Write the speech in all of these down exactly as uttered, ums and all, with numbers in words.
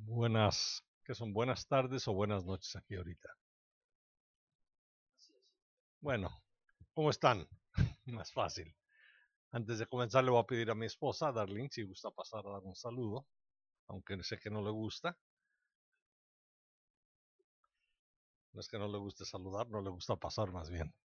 Buenas, ¿qué son? Buenas tardes o buenas noches aquí ahorita. Bueno, ¿cómo están? Más fácil. Antes de comenzar le voy a pedir a mi esposa, Darlene, si gusta pasar a dar un saludo, aunque sé que no le gusta. No es que no le guste saludar, no le gusta pasar más bien.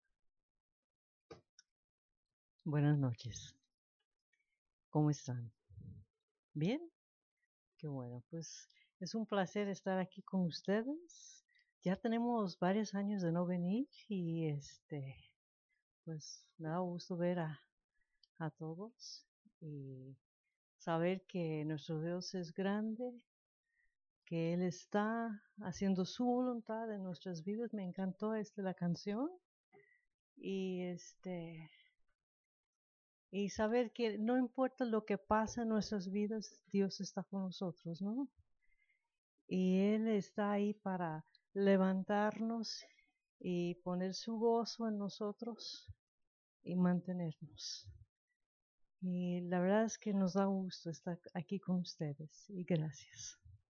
Buenas noches. ¿Cómo están? ¿Bien? Qué bueno. Pues es un placer estar aquí con ustedes. Ya tenemos varios años de no venir y este, pues me da gusto ver a, a todos y saber que nuestro Dios es grande, que Él está haciendo su voluntad en nuestras vidas. Me encantó este, la canción y este y saber que no importa lo que pasa en nuestras vidas, Dios está con nosotros, ¿no? Y Él está ahí para levantarnos y poner su gozo en nosotros y mantenernos. Y la verdad es que nos da gusto estar aquí con ustedes y gracias.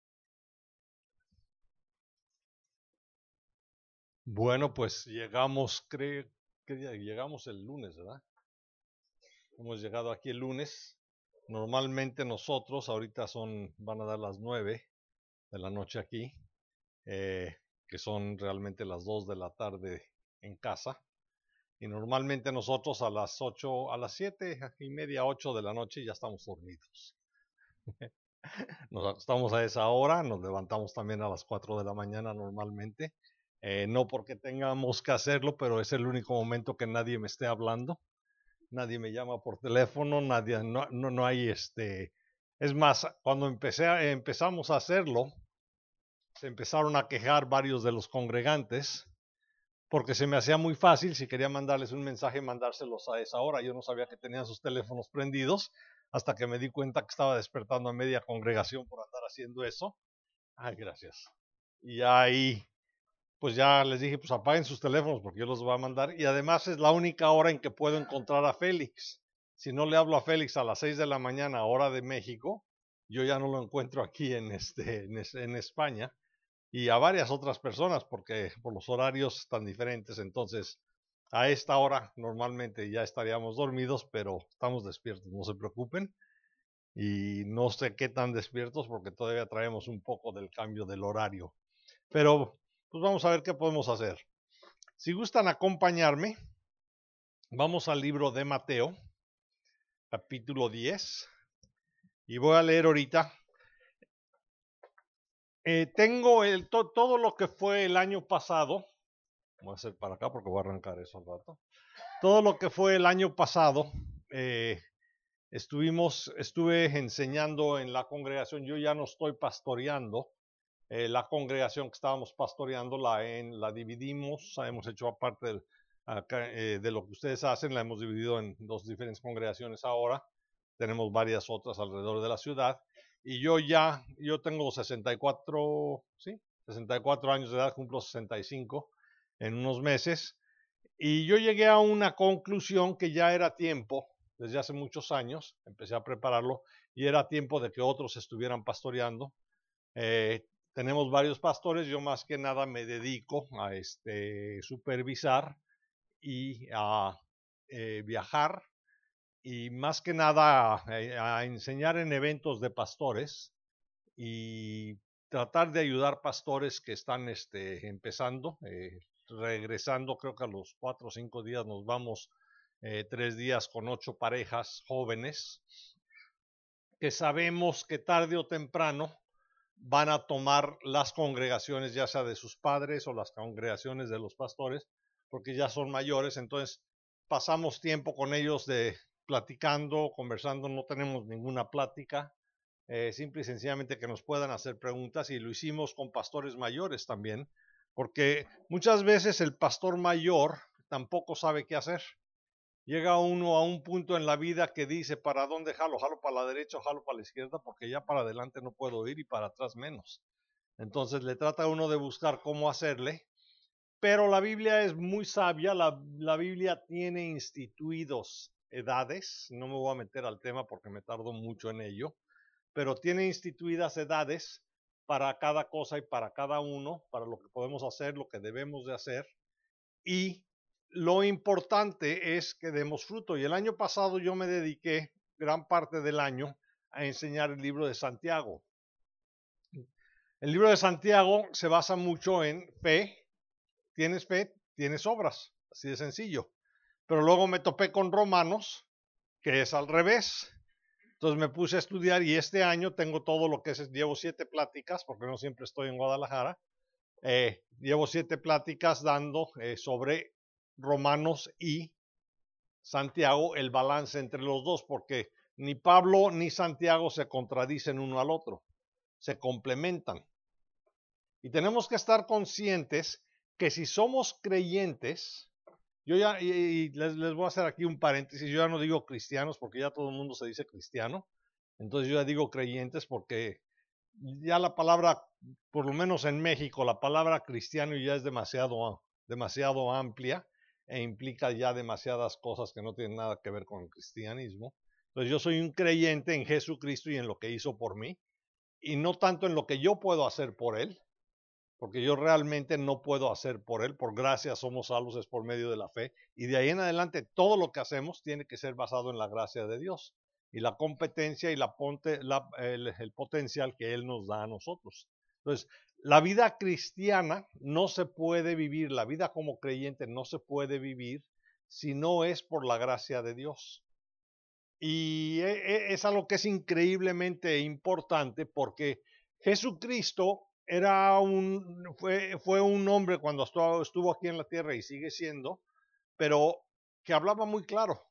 Bueno, pues llegamos, creo que llegamos el lunes, ¿verdad? Hemos llegado aquí el lunes. Normalmente nosotros, ahorita son, van a dar las nueve de la noche aquí, eh, que son realmente las dos de la tarde en casa. Y normalmente nosotros a las ocho, a las siete y media, ocho de la noche ya estamos dormidos. Nos acostamos a esa hora, nos levantamos también a las cuatro de la mañana normalmente. Eh, no porque tengamos que hacerlo, pero es el único momento que nadie me esté hablando. Nadie me llama por teléfono, nadie, no, no, no hay este. Es más, cuando empecé a, empezamos a hacerlo, se empezaron a quejar varios de los congregantes porque se me hacía muy fácil, si quería mandarles un mensaje, mandárselos a esa hora. Yo no sabía que tenían sus teléfonos prendidos hasta que me di cuenta que estaba despertando a media congregación por andar haciendo eso. Ay, gracias. Y ahí, pues ya les dije, pues apaguen sus teléfonos porque yo los voy a mandar. Y además es la única hora en que puedo encontrar a Félix. Si no le hablo a Félix a las seis de la mañana, hora de México, yo ya no lo encuentro aquí en, este, en, en España y a varias otras personas porque por los horarios tan diferentes. Entonces, a esta hora normalmente ya estaríamos dormidos, pero estamos despiertos, no se preocupen. Y no sé qué tan despiertos porque todavía traemos un poco del cambio del horario. Pero, pues vamos a ver qué podemos hacer. Si gustan acompañarme, vamos al libro de Mateo, capítulo diez, y voy a leer ahorita. Eh, tengo el, to, todo lo que fue el año pasado. Voy a hacer para acá porque voy a arrancar eso al rato. Todo lo que fue el año pasado, eh, estuvimos, estuve enseñando en la congregación. Yo ya no estoy pastoreando. Eh, la congregación que estábamos pastoreando la, en, la dividimos, hemos hecho aparte del, acá, eh, de lo que ustedes hacen, la hemos dividido en dos diferentes congregaciones ahora. Tenemos varias otras alrededor de la ciudad. Y yo ya, yo tengo sesenta y cuatro, sí, sesenta y cuatro años de edad, cumplo sesenta y cinco en unos meses. Y yo llegué a una conclusión que ya era tiempo, desde hace muchos años, empecé a prepararlo, y era tiempo de que otros estuvieran pastoreando. Eh, tenemos varios pastores, yo más que nada me dedico a este, supervisar y a eh, viajar y más que nada a, a enseñar en eventos de pastores y tratar de ayudar pastores que están este, empezando, eh, regresando, creo que a los cuatro o cinco días nos vamos eh, tres días con ocho parejas jóvenes que sabemos que tarde o temprano van a tomar las congregaciones, ya sea de sus padres o las congregaciones de los pastores, porque ya son mayores. Entonces pasamos tiempo con ellos de platicando, conversando, no tenemos ninguna plática, eh, simple y sencillamente que nos puedan hacer preguntas, y lo hicimos con pastores mayores también, porque muchas veces el pastor mayor tampoco sabe qué hacer. Llega uno a un punto en la vida que dice, ¿para dónde jalo? ¿Jalo para la derecha o jalo para la izquierda? Porque ya para adelante no puedo ir y para atrás menos. Entonces le trata uno de buscar cómo hacerle, pero la Biblia es muy sabia, la, la Biblia tiene instituidos edades, no me voy a meter al tema porque me tardo mucho en ello, pero tiene instituidas edades para cada cosa y para cada uno, para lo que podemos hacer, lo que debemos de hacer. Y lo importante es que demos fruto. Y el año pasado yo me dediqué gran parte del año a enseñar el libro de Santiago. El libro de Santiago se basa mucho en fe. Tienes fe, tienes obras. Así de sencillo. Pero luego me topé con Romanos, que es al revés. Entonces me puse a estudiar y este año tengo todo lo que es, llevo siete pláticas, porque no siempre estoy en Guadalajara. Eh, llevo siete pláticas dando eh, sobre Romanos y Santiago, el balance entre los dos, porque ni Pablo ni Santiago se contradicen uno al otro, se complementan. Y tenemos que estar conscientes que si somos creyentes, yo ya, y, y les, les voy a hacer aquí un paréntesis, yo ya no digo cristianos porque ya todo el mundo se dice cristiano, entonces yo ya digo creyentes porque ya la palabra, por lo menos en México, la palabra cristiano ya es demasiado, demasiado amplia e implica ya demasiadas cosas que no tienen nada que ver con el cristianismo. Entonces yo soy un creyente en Jesucristo y en lo que hizo por mí, y no tanto en lo que yo puedo hacer por él, porque yo realmente no puedo hacer por él. Por gracia somos salvos, es por medio de la fe, y de ahí en adelante todo lo que hacemos tiene que ser basado en la gracia de Dios y la competencia y la ponte, la, el, el potencial que Él nos da a nosotros. Entonces, la vida cristiana no se puede vivir, la vida como creyente no se puede vivir si no es por la gracia de Dios. Y es algo que es increíblemente importante porque Jesucristo era un, fue, fue un hombre cuando estuvo, estuvo aquí en la tierra y sigue siendo, pero que hablaba muy claro.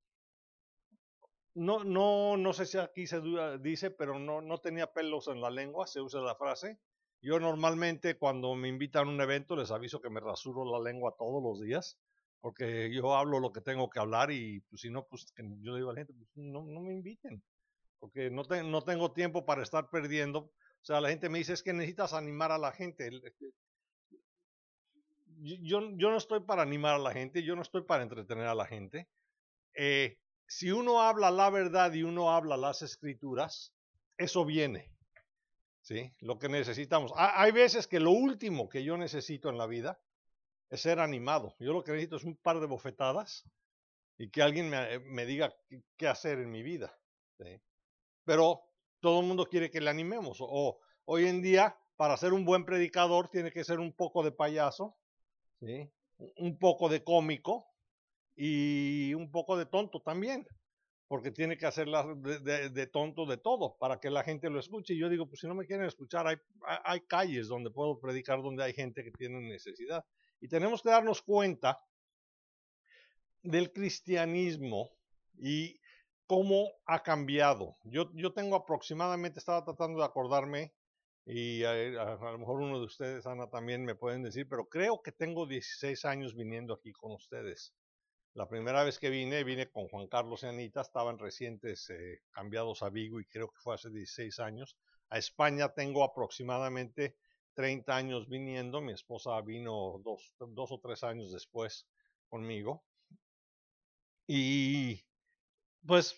No, no, no sé si aquí se dice, pero no, no tenía pelos en la lengua, se usa la frase. Yo normalmente cuando me invitan a un evento les aviso que me rasuro la lengua todos los días, porque yo hablo lo que tengo que hablar y pues, si no, pues yo digo a la gente, pues, no, no me inviten, porque no, te, no tengo tiempo para estar perdiendo. O sea, la gente me dice, es que necesitas animar a la gente. Yo, yo no estoy para animar a la gente, yo no estoy para entretener a la gente. Eh, si uno habla la verdad y uno habla las escrituras, eso viene, ¿sí? Lo que necesitamos. Hay veces que lo último que yo necesito en la vida es ser animado. Yo lo que necesito es un par de bofetadas y que alguien me, me diga qué, qué hacer en mi vida, ¿sí? Pero todo el mundo quiere que le animemos. O hoy en día, para ser un buen predicador, tiene que ser un poco de payaso, ¿sí? Un poco de cómico y un poco de tonto también, porque tiene que hacerla de, de, de tonto de todo para que la gente lo escuche. Y yo digo, pues si no me quieren escuchar, hay, hay calles donde puedo predicar, donde hay gente que tiene necesidad. Y tenemos que darnos cuenta del cristianismo y cómo ha cambiado. Yo, yo tengo aproximadamente, estaba tratando de acordarme, y a, a, a lo mejor uno de ustedes, Ana, también me pueden decir, pero creo que tengo dieciséis años viniendo aquí con ustedes. La primera vez que vine, vine con Juan Carlos y Anita, estaban recientes eh, cambiados a Vigo y creo que fue hace dieciséis años. A España tengo aproximadamente treinta años viniendo, mi esposa vino dos, dos o tres años después conmigo. Y pues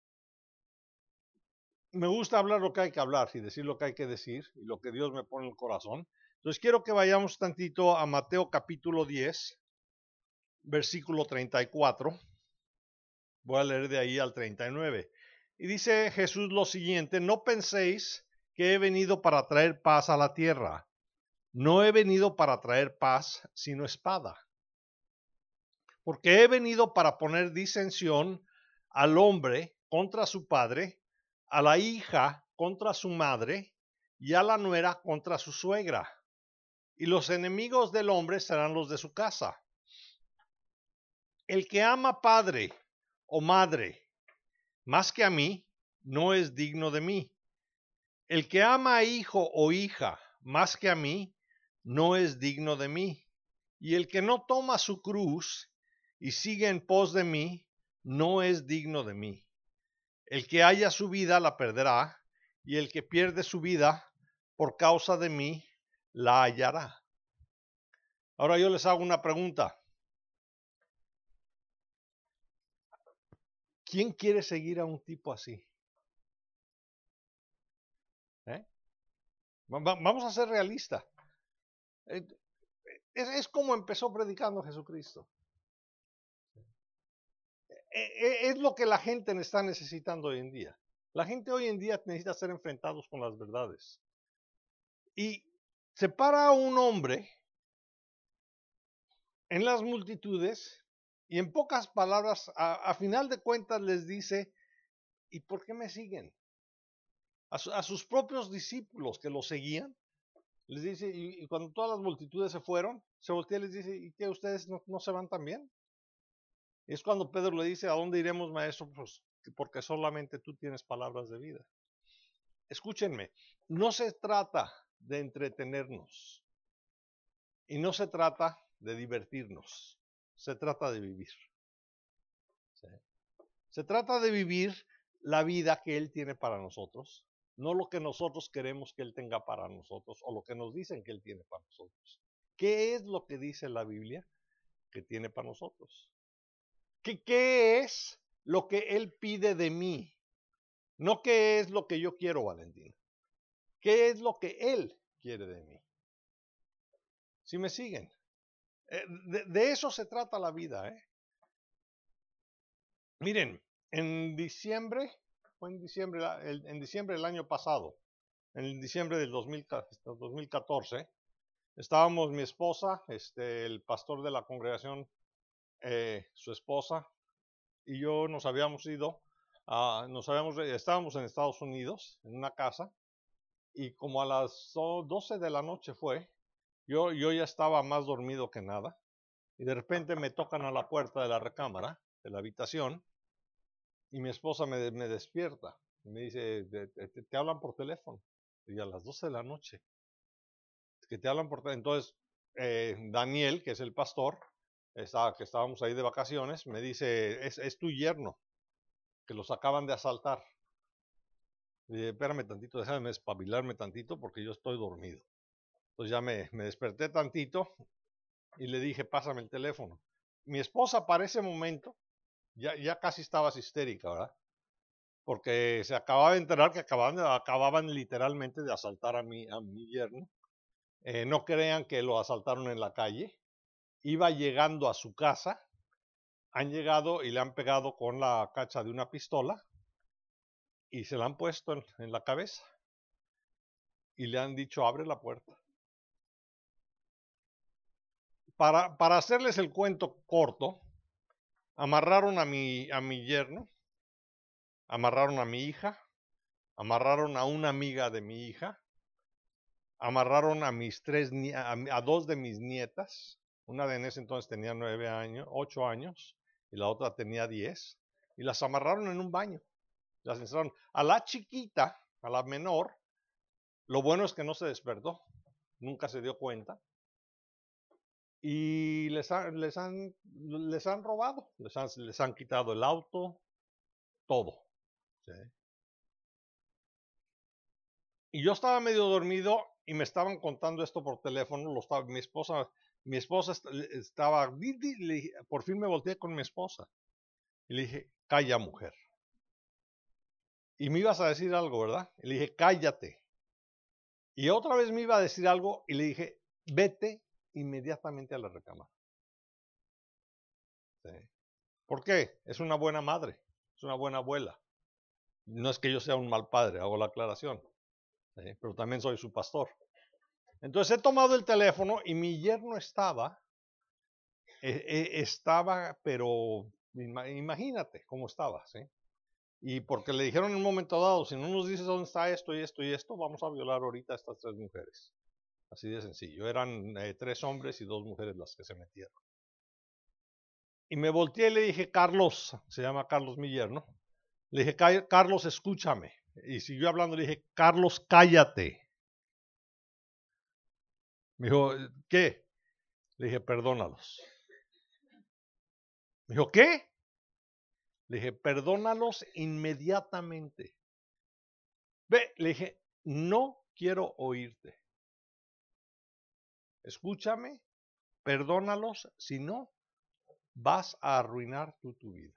me gusta hablar lo que hay que hablar y decir lo que hay que decir y lo que Dios me pone en el corazón. Entonces quiero que vayamos tantito a Mateo capítulo diez, versículo treinta y cuatro. Voy a leer de ahí al treinta y nueve. Y dice Jesús lo siguiente: no penséis que he venido para traer paz a la tierra. No he venido para traer paz, sino espada. Porque he venido para poner disensión al hombre contra su padre, a la hija contra su madre, y a la nuera contra su suegra. Y los enemigos del hombre serán los de su casa. El que ama padre o madre más que a mí, no es digno de mí. El que ama a hijo o hija más que a mí, no es digno de mí. Y el que no toma su cruz y sigue en pos de mí, no es digno de mí. El que haya su vida la perderá, y el que pierde su vida por causa de mí, la hallará. Ahora yo les hago una pregunta. ¿Quién quiere seguir a un tipo así? ¿Eh? Vamos a ser realistas. Es, es como empezó predicando Jesucristo. Es lo que la gente está necesitando hoy en día. La gente hoy en día necesita ser enfrentados con las verdades. Y se para un hombre en las multitudes y en pocas palabras, a, a final de cuentas les dice, ¿y por qué me siguen? A, su, a sus propios discípulos que lo seguían, les dice, y, y cuando todas las multitudes se fueron, se voltea y les dice, ¿y qué, ustedes no, no se van también? Y es cuando Pedro le dice, ¿a dónde iremos, maestro? Pues porque solamente tú tienes palabras de vida. Escúchenme, no se trata de entretenernos y no se trata de divertirnos, se trata de vivir. ¿Sí? Se trata de vivir la vida que Él tiene para nosotros, no lo que nosotros queremos que Él tenga para nosotros o lo que nos dicen que Él tiene para nosotros. ¿Qué es lo que dice la Biblia que tiene para nosotros? ¿Qué, qué es lo que Él pide de mí? No qué es lo que yo quiero, Valentina. ¿Qué es lo que Él quiere de mí? ¿Sí me siguen? Eh, de, de eso se trata la vida, ¿eh? Miren, en diciembre, fue en diciembre, en diciembre del año pasado, en diciembre del dos mil catorce, estábamos mi esposa, este, el pastor de la congregación, eh, su esposa y yo nos habíamos ido, uh, nos habíamos, estábamos en Estados Unidos, en una casa, y como a las doce de la noche fue, yo, yo ya estaba más dormido que nada, y de repente me tocan a la puerta de la recámara, de la habitación, y mi esposa me, me despierta, y me dice, te, te, te hablan por teléfono, y a las doce de la noche, que te hablan por teléfono. Entonces, eh, Daniel, que es el pastor, está, que estábamos ahí de vacaciones, me dice, es, es tu yerno, que los acaban de asaltar. Y dije, espérame tantito, déjame espabilarme tantito porque yo estoy dormido. Entonces ya me, me desperté tantito y le dije, pásame el teléfono. Mi esposa para ese momento ya, ya casi estaba histérica, ¿verdad? Porque se acababa de enterar que acababan, acababan literalmente de asaltar a mi, a mi yerno. Eh, no crean que lo asaltaron en la calle. Iba llegando a su casa, han llegado y le han pegado con la cacha de una pistola y se la han puesto en, en la cabeza y le han dicho, abre la puerta. Para, para hacerles el cuento corto, amarraron a mi, a mi yerno, amarraron a mi hija, amarraron a una amiga de mi hija, amarraron a mis tres, a, a dos de mis nietas, una de en ese entonces tenía nueve años, ocho años, y la otra tenía diez, y las amarraron en un baño, las encerraron. A la chiquita, a la menor, lo bueno es que no se despertó, nunca se dio cuenta, y les, ha, les, han, les han robado, les han, les han quitado el auto, todo. ¿Sí? Y yo estaba medio dormido y me estaban contando esto por teléfono, lo estaba, mi esposa, mi esposa estaba, por fin me volteé con mi esposa y le dije, calla mujer. Y me ibas a decir algo, ¿verdad? Y le dije, cállate. Y otra vez me iba a decir algo y le dije, vete inmediatamente a la recámara. ¿Sí? ¿Por qué? Es una buena madre, es una buena abuela. No es que yo sea un mal padre, hago la aclaración, ¿sí? Pero también soy su pastor. Entonces he tomado el teléfono y mi yerno estaba, eh, eh, estaba, pero imagínate cómo estaba, ¿sí? Y porque le dijeron en un momento dado, si no nos dices dónde está esto y esto y esto, vamos a violar ahorita a estas tres mujeres. Así de sencillo. Eran eh, tres hombres y dos mujeres las que se metieron. Y me volteé y le dije, Carlos, se llama Carlos mi yerno, le dije, Carlos, escúchame. Y siguió hablando, le dije, Carlos, cállate. Me dijo, ¿qué? Le dije, perdónalos. Me dijo, ¿qué? Le dije, perdónalos inmediatamente. Ve, le dije, no quiero oírte. Escúchame, perdónalos, si no, vas a arruinar tú tu vida.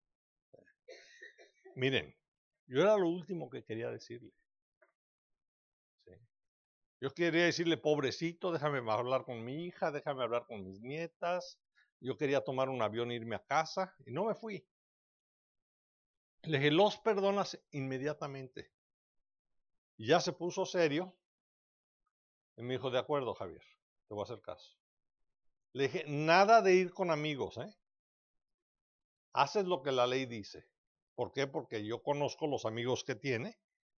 Miren, yo era lo último que quería decirle. Yo quería decirle, pobrecito, déjame hablar con mi hija, déjame hablar con mis nietas. Yo quería tomar un avión e irme a casa y no me fui. Le dije, los perdonas inmediatamente. Y ya se puso serio y me dijo, de acuerdo, Javier, te voy a hacer caso. Le dije, nada de ir con amigos, ¿eh? Haces lo que la ley dice. ¿Por qué? Porque yo conozco los amigos que tiene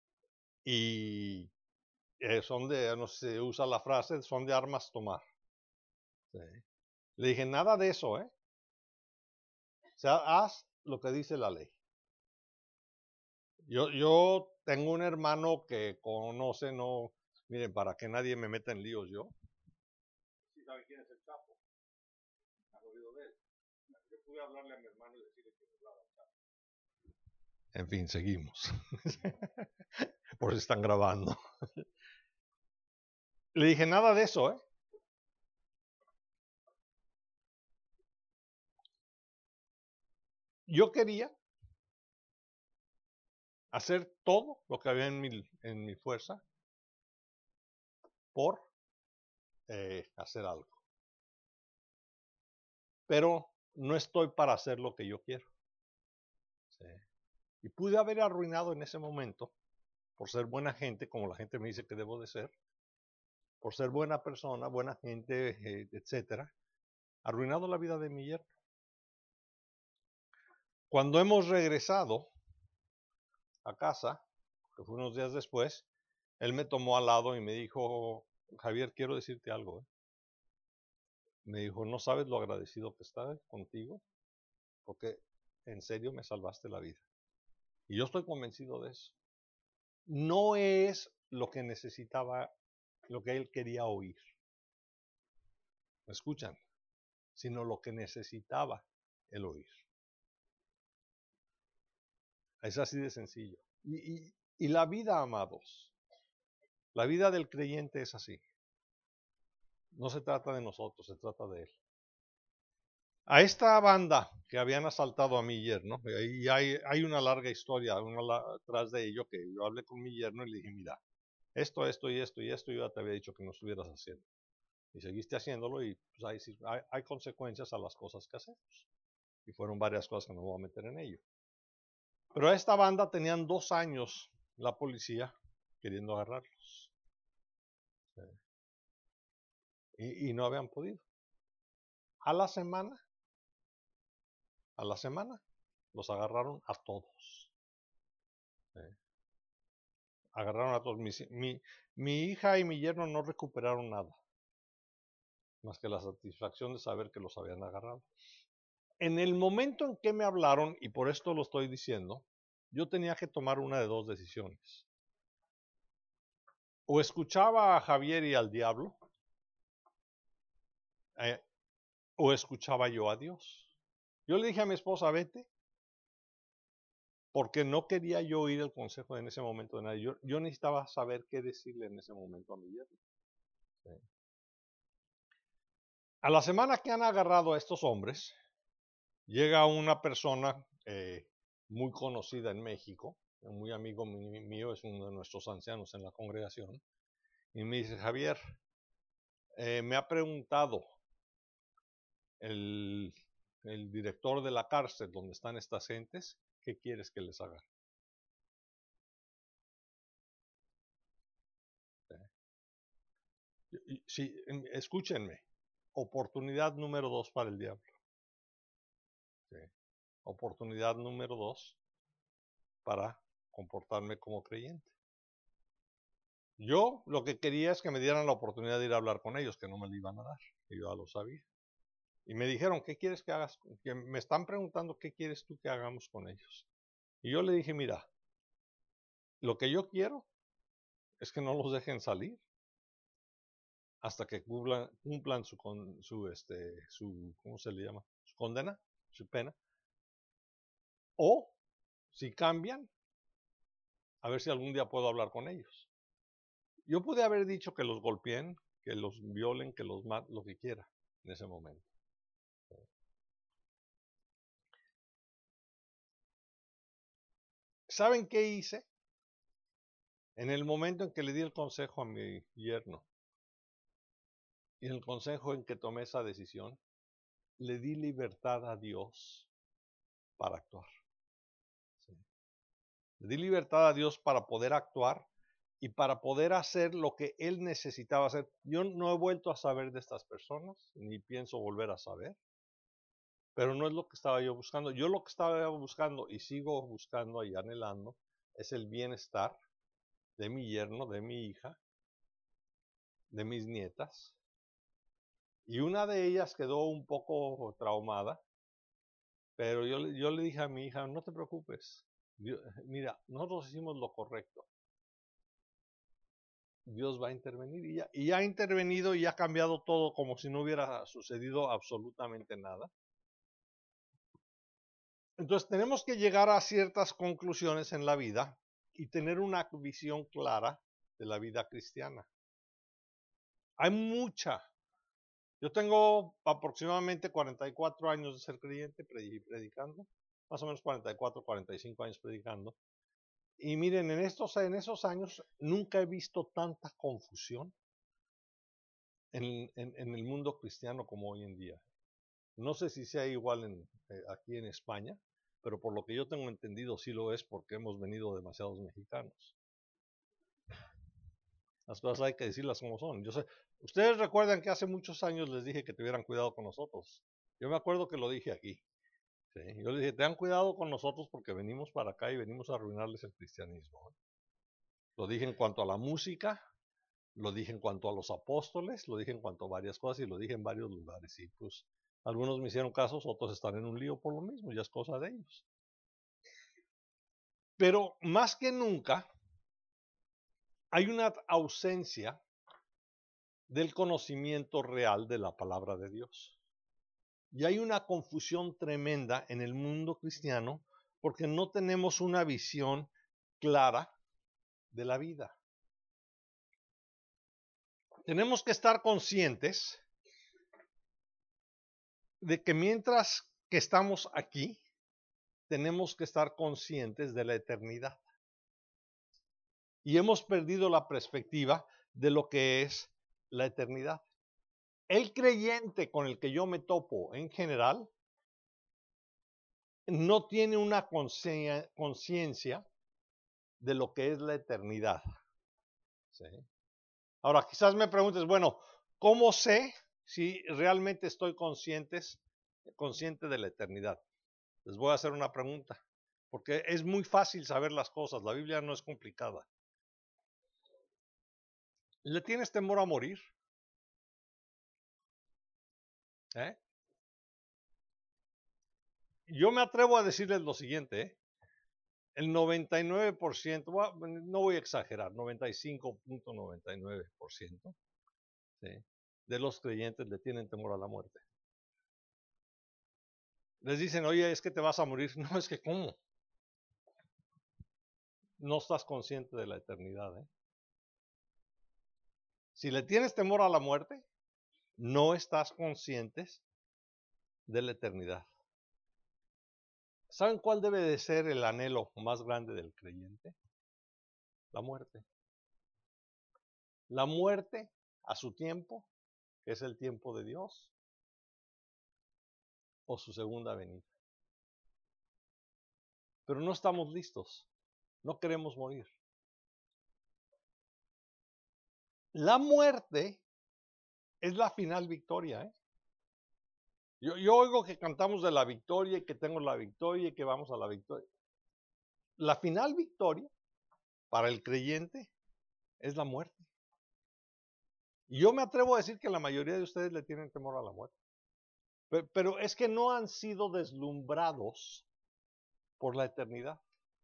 y eh, son de, no sé si se usa la frase, son de armas tomar. ¿Sí? Le dije, nada de eso, ¿eh? O sea, haz lo que dice la ley. Yo, yo tengo un hermano que conoce, no, miren, para que nadie me meta en líos yo. ¿Sí saben quién es el Chapo? ¿Han oído de él? Yo pude hablarle a mi hermano y decirle que me hablara el Chapo. En fin, seguimos. Por eso están grabando. Le dije, nada de eso, ¿eh? Yo quería hacer todo lo que había en mi, en mi fuerza por eh, hacer algo. Pero no estoy para hacer lo que yo quiero. ¿Sí? Y pude haber arruinado en ese momento, por ser buena gente, como la gente me dice que debo de ser, por ser buena persona, buena gente, eh, etcétera, arruinado la vida de mi yerno. Cuando hemos regresado a casa, que fue unos días después, él me tomó al lado y me dijo, Javier, quiero decirte algo. ¿eh? Me dijo, no sabes lo agradecido que estaba contigo, porque en serio me salvaste la vida. Y yo estoy convencido de eso. No es lo que necesitaba, lo que él quería oír. ¿Me escuchan? Sino lo que necesitaba el oír. Es así de sencillo. Y, y, y la vida, amados, la vida del creyente es así. No se trata de nosotros, se trata de él. A esta banda que habían asaltado a mi yerno, y hay, hay una larga historia una la, tras de ello, que yo hablé con mi yerno y le dije, mira, esto, esto y esto y esto, yo ya te había dicho que no estuvieras haciendo. Y seguiste haciéndolo y pues, hay, hay, hay consecuencias a las cosas que hacemos. Y fueron varias cosas que no voy a meter en ello. Pero a esta banda tenían dos años la policía queriendo agarrarlos. Sí. Y, y no habían podido. A la semana, a la semana, los agarraron a todos. Sí. Agarraron a todos. Mi, mi, mi hija y mi yerno no recuperaron nada. Más que la satisfacción de saber que los habían agarrado. En el momento en que me hablaron, y por esto lo estoy diciendo, yo tenía que tomar una de dos decisiones. O escuchaba a Javier y al diablo, eh, o escuchaba yo a Dios. Yo le dije a mi esposa, vete, porque no quería yo oír el consejo en ese momento de nadie. Yo, yo necesitaba saber qué decirle en ese momento a mi yerno. Sí. A la semana que han agarrado a estos hombres, llega una persona eh, muy conocida en México, muy amigo mío, es uno de nuestros ancianos en la congregación, y me dice, Javier, eh, me ha preguntado el, el director de la cárcel donde están estas gentes, ¿qué quieres que les haga? Sí, sí, escúchenme, oportunidad número dos para el diablo. Sí. Oportunidad número dos para comportarme como creyente. Yo lo que quería es que me dieran la oportunidad de ir a hablar con ellos, que no me lo iban a dar, y yo ya lo sabía. Y me dijeron, ¿qué quieres que hagas? Que me están preguntando, ¿qué quieres tú que hagamos con ellos? Y yo le dije, mira, lo que yo quiero es que no los dejen salir hasta que cumplan, cumplan su, su, este, su, ¿cómo se le llama? Su condena, su pena. O, si cambian, a ver si algún día puedo hablar con ellos. Yo pude haber dicho que los golpeen, que los violen, que los maten, lo que quiera en ese momento. ¿Saben qué hice? En el momento en que le di el consejo a mi yerno y el consejo en que tomé esa decisión, le di libertad a Dios para actuar. ¿Sí? Le di libertad a Dios para poder actuar y para poder hacer lo que Él necesitaba hacer. Yo no he vuelto a saber de estas personas, ni pienso volver a saber, pero no es lo que estaba yo buscando. Yo lo que estaba buscando y sigo buscando y anhelando es el bienestar de mi yerno, de mi hija, de mis nietas. Y una de ellas quedó un poco traumada, pero yo, yo le dije a mi hija, no te preocupes, Dios, mira, nosotros hicimos lo correcto. Dios va a intervenir y ya, y ha intervenido y ha cambiado todo como si no hubiera sucedido absolutamente nada. Entonces tenemos que llegar a ciertas conclusiones en la vida y tener una visión clara de la vida cristiana. Hay mucha. Yo tengo aproximadamente cuarenta y cuatro años de ser creyente predicando, más o menos cuarenta y cuatro, cuarenta y cinco años predicando. Y miren, en, estos, en esos años nunca he visto tanta confusión en, en, en el mundo cristiano como hoy en día. No sé si sea igual en, eh, aquí en España, pero por lo que yo tengo entendido sí lo es porque hemos venido demasiados mexicanos. Las cosas hay que decirlas como son. Yo sé, ustedes recuerdan que hace muchos años les dije que tuvieran cuidado con nosotros. Yo me acuerdo que lo dije aquí. ¿Sí? Yo les dije, tengan cuidado con nosotros porque venimos para acá y venimos a arruinarles el cristianismo. Lo dije en cuanto a la música, lo dije en cuanto a los apóstoles, lo dije en cuanto a varias cosas y lo dije en varios lugares. Y pues algunos me hicieron casos, otros están en un lío por lo mismo, ya es cosa de ellos. Pero más que nunca, hay una ausencia del conocimiento real de la palabra de Dios. Y hay una confusión tremenda en el mundo cristiano porque no tenemos una visión clara de la vida. Tenemos que estar conscientes de que mientras que estamos aquí, tenemos que estar conscientes de la eternidad. Y hemos perdido la perspectiva de lo que es la eternidad. El creyente con el que yo me topo en general no tiene una conciencia de lo que es la eternidad. ¿Sí? Ahora, quizás me preguntes, bueno, ¿cómo sé si realmente estoy conscientes, consciente de la eternidad? Les voy a hacer una pregunta, porque es muy fácil saber las cosas, la Biblia no es complicada. ¿Le tienes temor a morir? ¿Eh? Yo me atrevo a decirles lo siguiente, ¿eh? El noventa y nueve por ciento, no voy a exagerar, noventa y cinco punto noventa y nueve por ciento, ¿sí?, de los creyentes le tienen temor a la muerte. Les dicen, oye, es que te vas a morir. No, es que ¿cómo? No estás consciente de la eternidad, ¿eh? Si le tienes temor a la muerte, no estás consciente de la eternidad. ¿Saben cuál debe de ser el anhelo más grande del creyente? La muerte. La muerte a su tiempo, que es el tiempo de Dios, o su segunda venida. Pero no estamos listos, no queremos morir. La muerte es la final victoria, ¿eh? Yo, yo oigo que cantamos de la victoria y que tengo la victoria y que vamos a la victoria. La final victoria para el creyente es la muerte. Y yo me atrevo a decir que la mayoría de ustedes le tienen temor a la muerte. Pero, pero es que no han sido deslumbrados por la eternidad.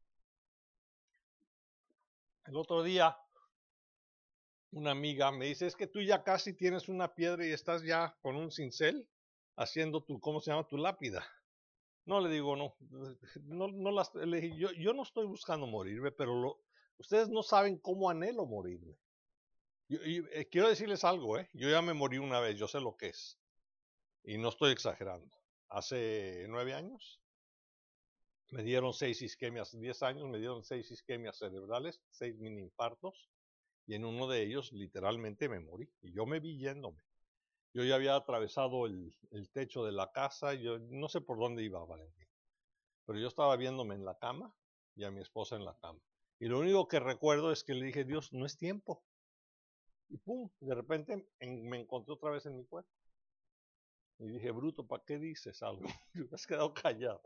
El otro día una amiga me dice, es que tú ya casi tienes una piedra y estás ya con un cincel haciendo tu, ¿cómo se llama? Tu lápida. No, le digo, no, no, no las, le dije, yo, yo no estoy buscando morirme, pero lo, ustedes no saben cómo anhelo morirme. Yo, y, eh, quiero decirles algo, ¿eh? Yo ya me morí una vez, yo sé lo que es. Y no estoy exagerando. Hace nueve años. Me dieron seis isquemias, diez años, me dieron seis isquemias cerebrales, seis mini infartos, y en uno de ellos literalmente me morí. Y yo me vi yéndome. Yo ya había atravesado el, el techo de la casa, yo no sé por dónde iba, Valentín, pero yo estaba viéndome en la cama y a mi esposa en la cama. Y lo único que recuerdo es que le dije, Dios, no es tiempo. Y pum, de repente en, me encontré otra vez en mi cuerpo. Y dije, bruto, ¿para qué dices algo? Te has quedado callado.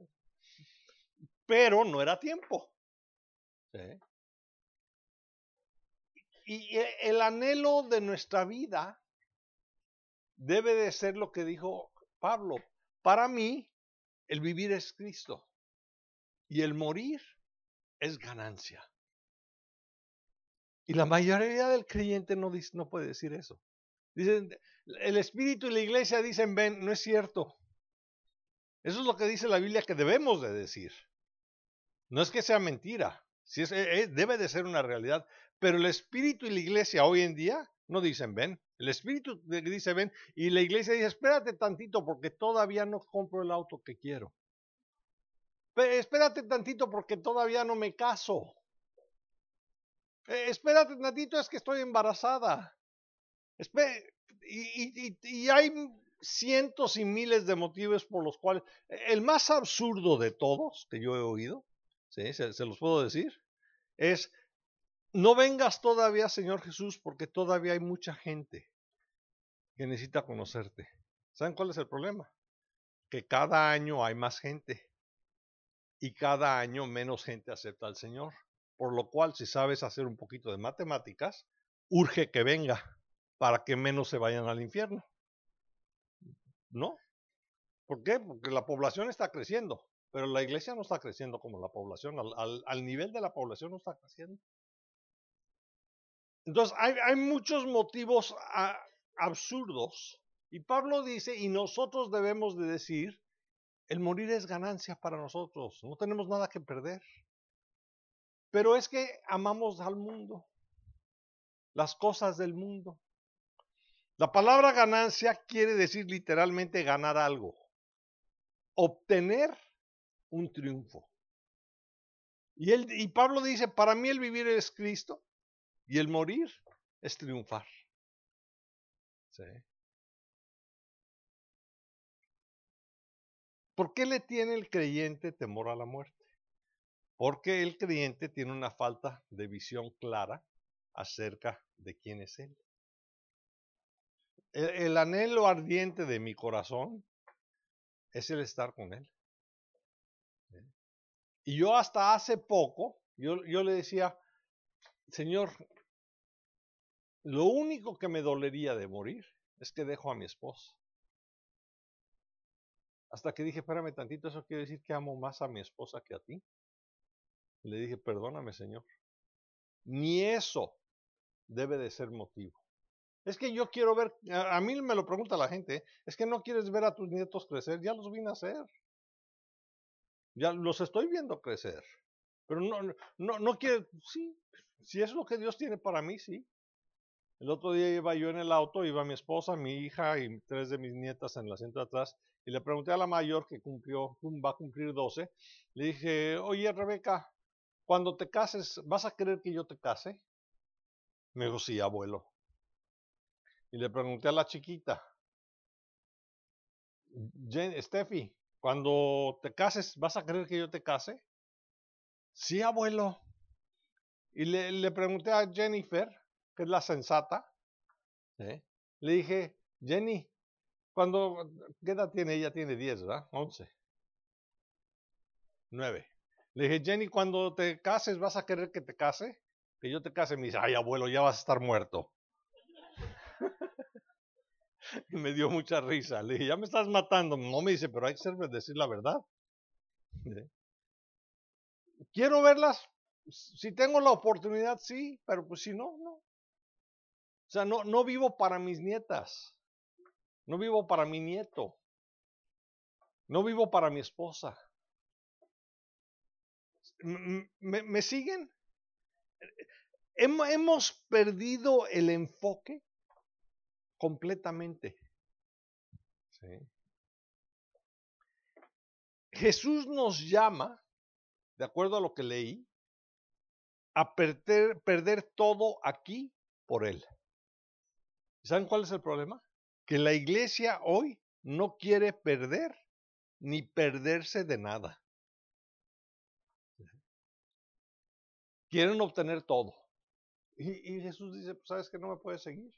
Pero no era tiempo. ¿Sí? Y el anhelo de nuestra vida debe de ser lo que dijo Pablo. Para mí, el vivir es Cristo y el morir es ganancia. Y la mayoría del creyente no, dice, no puede decir eso. Dicen, el Espíritu y la iglesia dicen, ven, no es cierto. Eso es lo que dice la Biblia que debemos de decir. No es que sea mentira, si es, es, debe de ser una realidad, pero el Espíritu y la iglesia hoy en día no dicen ven. El Espíritu dice ven y la iglesia dice espérate tantito porque todavía no compro el auto que quiero. Espérate tantito porque todavía no me caso. Espérate tantito, es que estoy embarazada. Espérate, y, y, y hay cientos y miles de motivos por los cuales el más absurdo de todos que yo he oído, ¿sí? se, se los puedo decir, es no vengas todavía, Señor Jesús, porque todavía hay mucha gente que necesita conocerte. ¿Saben cuál es el problema? Que cada año hay más gente y cada año menos gente acepta al Señor. Por lo cual, si sabes hacer un poquito de matemáticas, urge que venga para que menos se vayan al infierno. ¿No? ¿Por qué? Porque la población está creciendo, pero la iglesia no está creciendo como la población, al, al, al nivel de la población no está creciendo. Entonces, hay, hay muchos motivos a, absurdos. Y Pablo dice, y nosotros debemos de decir, el morir es ganancia para nosotros, no tenemos nada que perder. Pero es que amamos al mundo, las cosas del mundo. La palabra ganancia quiere decir literalmente ganar algo, obtener un triunfo. Y, él, y Pablo dice, para mí el vivir es Cristo y el morir es triunfar. ¿Sí? ¿Por qué le tiene el creyente temor a la muerte? Porque el creyente tiene una falta de visión clara acerca de quién es Él. El, el anhelo ardiente de mi corazón es el estar con Él. ¿Sí? Y yo hasta hace poco, yo, yo le decía, Señor, lo único que me dolería de morir es que dejo a mi esposa. Hasta que dije, espérame tantito, eso quiere decir que amo más a mi esposa que a ti. Y le dije, perdóname, Señor. Ni eso debe de ser motivo. Es que yo quiero ver, a, a mí me lo pregunta la gente, ¿eh? Es que no quieres ver a tus nietos crecer, ya los vine a hacer. Ya los estoy viendo crecer. Pero no, no, no quiero, sí, si es lo que Dios tiene para mí, sí. El otro día iba yo en el auto, iba mi esposa, mi hija y tres de mis nietas en el asiento de atrás, y le pregunté a la mayor que cumplió, va a cumplir doce, le dije, oye Rebeca, cuando te cases, ¿vas a querer que yo te case? Me dijo, sí, abuelo. Y le pregunté a la chiquita, Jen, Steffi, cuando te cases, ¿vas a querer que yo te case? Sí, abuelo. Y le, le pregunté a Jennifer, que es la sensata, ¿eh? Le dije, Jenny, cuando, ¿qué edad tiene? Ella tiene diez, ¿verdad? once. nueve. Le dije, Jenny, cuando te cases, ¿vas a querer que te case? Que yo te case. Me dice, ay, abuelo, ya vas a estar muerto. Y me dio mucha risa. Le dije, ya me estás matando. No, me dice, pero hay que ser, decir la verdad. ¿Eh? Quiero verlas. Si tengo la oportunidad, sí, pero pues si no, no. O sea, no, no vivo para mis nietas. No vivo para mi nieto. No vivo para mi esposa. ¿Me, me siguen? Hemos perdido el enfoque completamente. ¿Sí? Jesús nos llama, de acuerdo a lo que leí, a perder, perder todo aquí por Él. ¿Saben cuál es el problema? Que la iglesia hoy no quiere perder ni perderse de nada. Quieren obtener todo. Y, y Jesús dice, pues, ¿sabes que no me puedes seguir?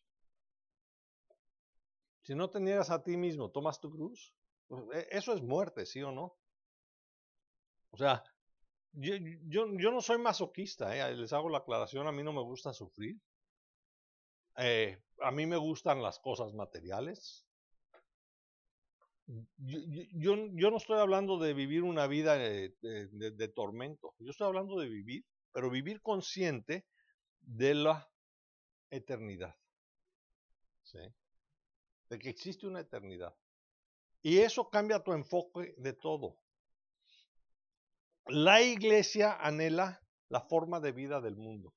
Si no te niegas a ti mismo, tomas tu cruz. Pues, eso es muerte, ¿sí o no? O sea, yo, yo, yo no soy masoquista, ¿eh? Les hago la aclaración, a mí no me gusta sufrir. Eh, a mí me gustan las cosas materiales. Yo, yo, yo no estoy hablando de vivir una vida de, de, de, de tormento. Yo estoy hablando de vivir, pero vivir consciente de la eternidad. ¿Sí? De que existe una eternidad. Y eso cambia tu enfoque de todo. La iglesia anhela la forma de vida del mundo.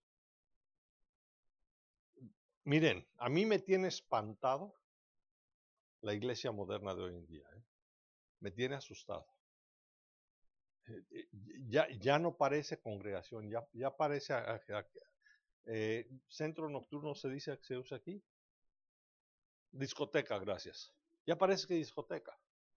Miren, a mí me tiene espantado la iglesia moderna de hoy en día. ¿eh? Me tiene asustado. Eh, ya, ya no parece congregación, ya, ya parece a, a, a, eh, centro nocturno, se dice que se usa aquí. Discoteca, gracias. Ya parece que discoteca.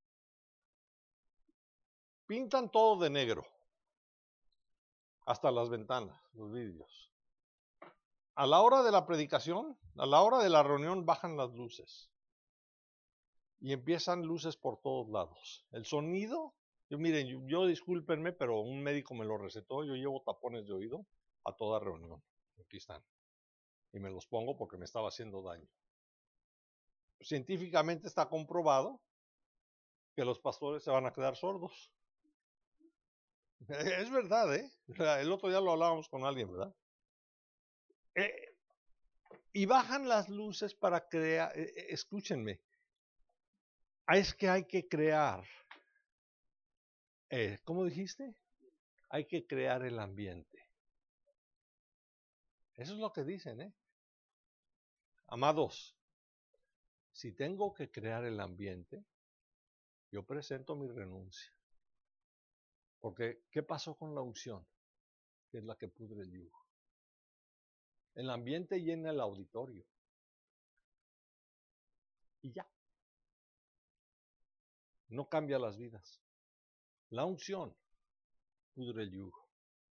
Pintan todo de negro. Hasta las ventanas, los vidrios. A la hora de la predicación, a la hora de la reunión, bajan las luces. Y empiezan luces por todos lados. El sonido, yo miren, yo, yo discúlpenme, pero un médico me lo recetó. Yo llevo tapones de oído a toda reunión. Aquí están. Y me los pongo porque me estaba haciendo daño. Científicamente está comprobado que los pastores se van a quedar sordos. Es verdad, ¿eh? El otro día lo hablábamos con alguien, ¿verdad? Eh, y bajan las luces para crear, eh, escúchenme, es que hay que crear, eh, ¿cómo dijiste? Hay que crear el ambiente. Eso es lo que dicen, ¿eh? Amados, si tengo que crear el ambiente, yo presento mi renuncia. Porque, ¿qué pasó con la unción? Que es la que pudre el yugo. El ambiente llena el auditorio. Y ya. No cambia las vidas. La unción pudre el yugo.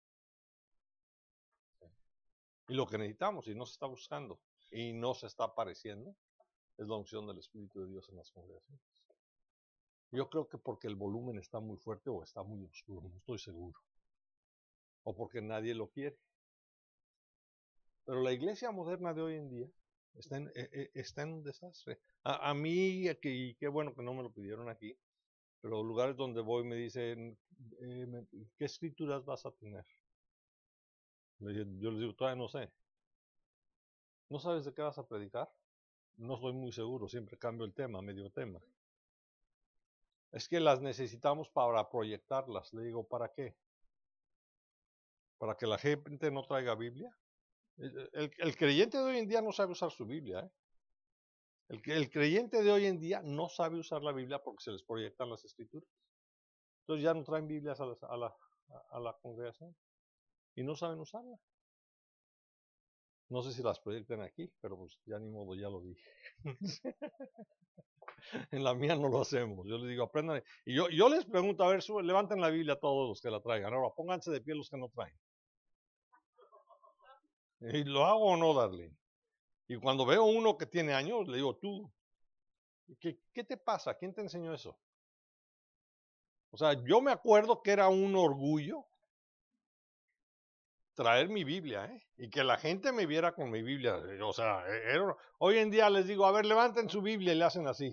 Y lo que necesitamos, y no se está buscando, y no se está apareciendo, es la unción del Espíritu de Dios en las congregaciones. Yo creo que porque el volumen está muy fuerte o está muy oscuro, no estoy seguro. O porque nadie lo quiere. Pero la iglesia moderna de hoy en día está en, eh, está en un desastre. A, a mí, y qué bueno que no me lo pidieron aquí, pero lugares donde voy me dicen, eh, ¿qué escrituras vas a tener? Yo les digo, todavía no sé. ¿No sabes de qué vas a predicar? No estoy muy seguro, siempre cambio el tema, medio tema. Es que las necesitamos para proyectarlas. Le digo, ¿para qué? ¿Para que la gente no traiga Biblia? El, el, el creyente de hoy en día no sabe usar su Biblia. ¿eh? El, el creyente de hoy en día no sabe usar la Biblia porque se les proyectan las escrituras. Entonces ya no traen Biblias a, las, a, la, a, a la congregación y no saben usarla. No sé si las proyectan aquí, pero pues ya ni modo, ya lo dije. En la mía no lo hacemos. Yo les digo, aprendan. Y yo, yo les pregunto, a ver, sube, levanten la Biblia a todos los que la traigan. Ahora, pónganse de pie los que no traen. ¿Y lo hago o no, Darlene? Y cuando veo uno que tiene años, le digo, tú, ¿qué, qué te pasa? ¿Quién te enseñó eso? O sea, yo me acuerdo que era un orgullo traer mi Biblia, ¿eh? Y que la gente me viera con mi Biblia. O sea, era, hoy en día les digo, a ver, levanten su Biblia y le hacen así.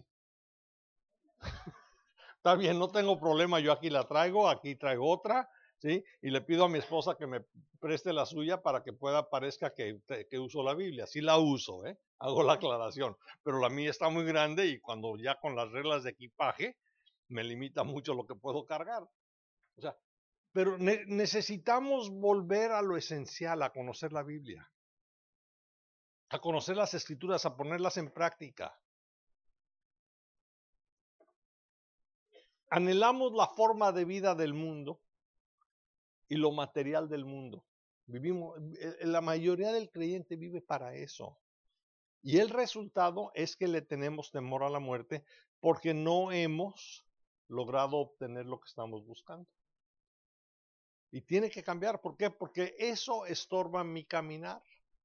Está bien, no tengo problema, yo aquí la traigo, aquí traigo otra, ¿sí? Y le pido a mi esposa que me preste la suya para que pueda, parezca que, que uso la Biblia. Sí la uso, ¿eh? Hago la aclaración. Pero la mía está muy grande y cuando ya con las reglas de equipaje, me limita mucho lo que puedo cargar. O sea, pero ne necesitamos volver a lo esencial, a conocer la Biblia, a conocer las escrituras, a ponerlas en práctica. Anhelamos la forma de vida del mundo y lo material del mundo. Vivimos, la mayoría del creyente vive para eso. Y el resultado es que le tenemos temor a la muerte porque no hemos logrado obtener lo que estamos buscando. Y tiene que cambiar. ¿Por qué? Porque eso estorba mi caminar.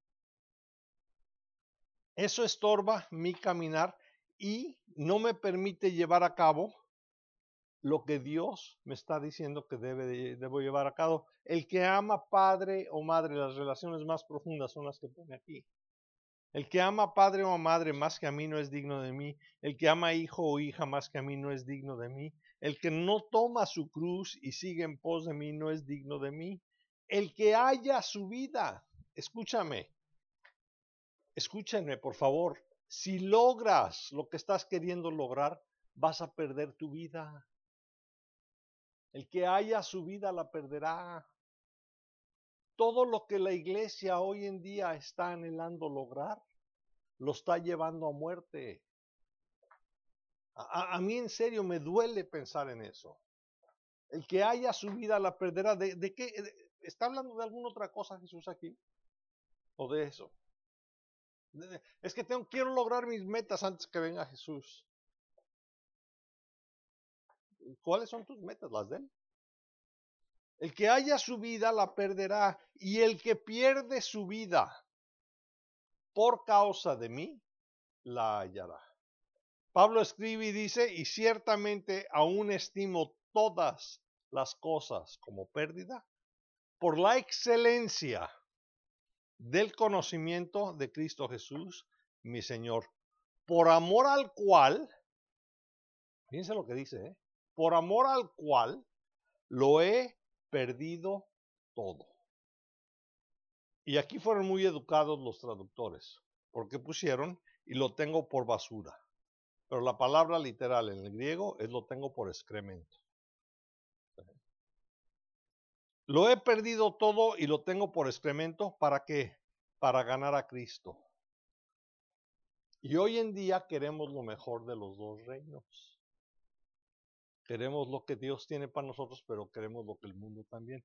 Eso estorba mi caminar y no me permite llevar a cabo lo que Dios me está diciendo que debe de, debo llevar a cabo. El que ama padre o madre, las relaciones más profundas son las que pone aquí. El que ama padre o madre más que a mí no es digno de mí. El que ama hijo o hija más que a mí no es digno de mí. El que no toma su cruz y sigue en pos de mí no es digno de mí. El que haya su vida, escúchame, escúchenme por favor. Si logras lo que estás queriendo lograr, vas a perder tu vida. El que haya su vida la perderá. Todo lo que la iglesia hoy en día está anhelando lograr, lo está llevando a muerte. A, a, mí en serio me duele pensar en eso. El que haya su vida la perderá. ¿De, de qué? ¿Está hablando de alguna otra cosa Jesús aquí? ¿O de eso? De, es que tengo, quiero lograr mis metas antes que venga Jesús. ¿Cuáles son tus metas? ¿Las de él? El que haya su vida la perderá. Y el que pierde su vida por causa de mí, la hallará. Pablo escribe y dice, y ciertamente aún estimo todas las cosas como pérdida por la excelencia del conocimiento de Cristo Jesús, mi Señor, por amor al cual, fíjense lo que dice, ¿eh? Por amor al cual lo he perdido todo. Y aquí fueron muy educados los traductores, porque pusieron, y lo tengo por basura. Pero la palabra literal en el griego es lo tengo por excremento. Lo he perdido todo y lo tengo por excremento. ¿Para qué? Para ganar a Cristo. Y hoy en día queremos lo mejor de los dos reinos. Queremos lo que Dios tiene para nosotros, pero queremos lo que el mundo también.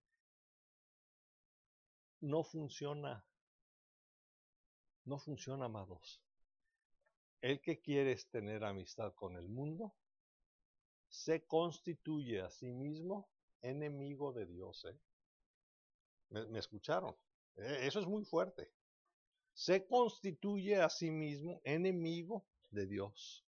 No funciona. No funciona, amados. El que quiere tener amistad con el mundo, se constituye a sí mismo enemigo de Dios. ¿eh? ¿Me, me escucharon? Eh, eso es muy fuerte. Se constituye a sí mismo enemigo de Dios.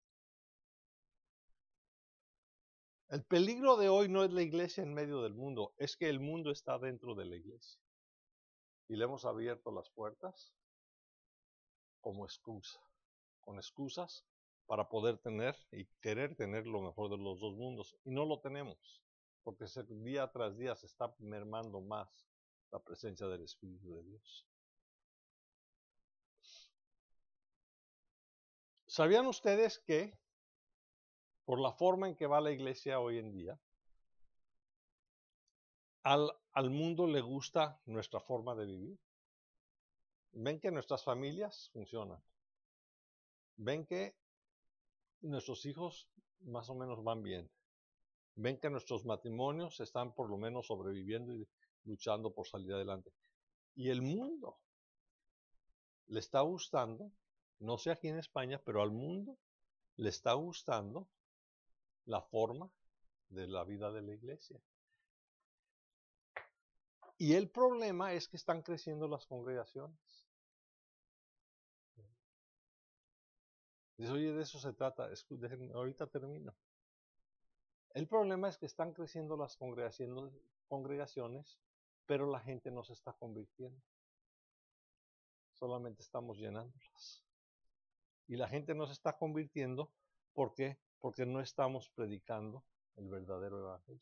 El peligro de hoy no es la iglesia en medio del mundo, es que el mundo está dentro de la iglesia. Y le hemos abierto las puertas como excusa, con excusas para poder tener y querer tener lo mejor de los dos mundos. Y no lo tenemos, porque día tras día se está mermando más la presencia del Espíritu de Dios. ¿Sabían ustedes que por la forma en que va la iglesia hoy en día, al, al mundo le gusta nuestra forma de vivir? Ven que nuestras familias funcionan. Ven que nuestros hijos más o menos van bien. Ven que nuestros matrimonios están por lo menos sobreviviendo y luchando por salir adelante. Y el mundo le está gustando, no sé aquí en España, pero al mundo le está gustando la forma de la vida de la iglesia. Y el problema es que están creciendo las congregaciones. Dice, oye, de eso se trata. Ahorita termino. El problema es que están creciendo las congregaciones, congregaciones, pero la gente no se está convirtiendo. Solamente estamos llenándolas. Y la gente no se está convirtiendo, ¿por qué? Porque no estamos predicando el verdadero evangelio.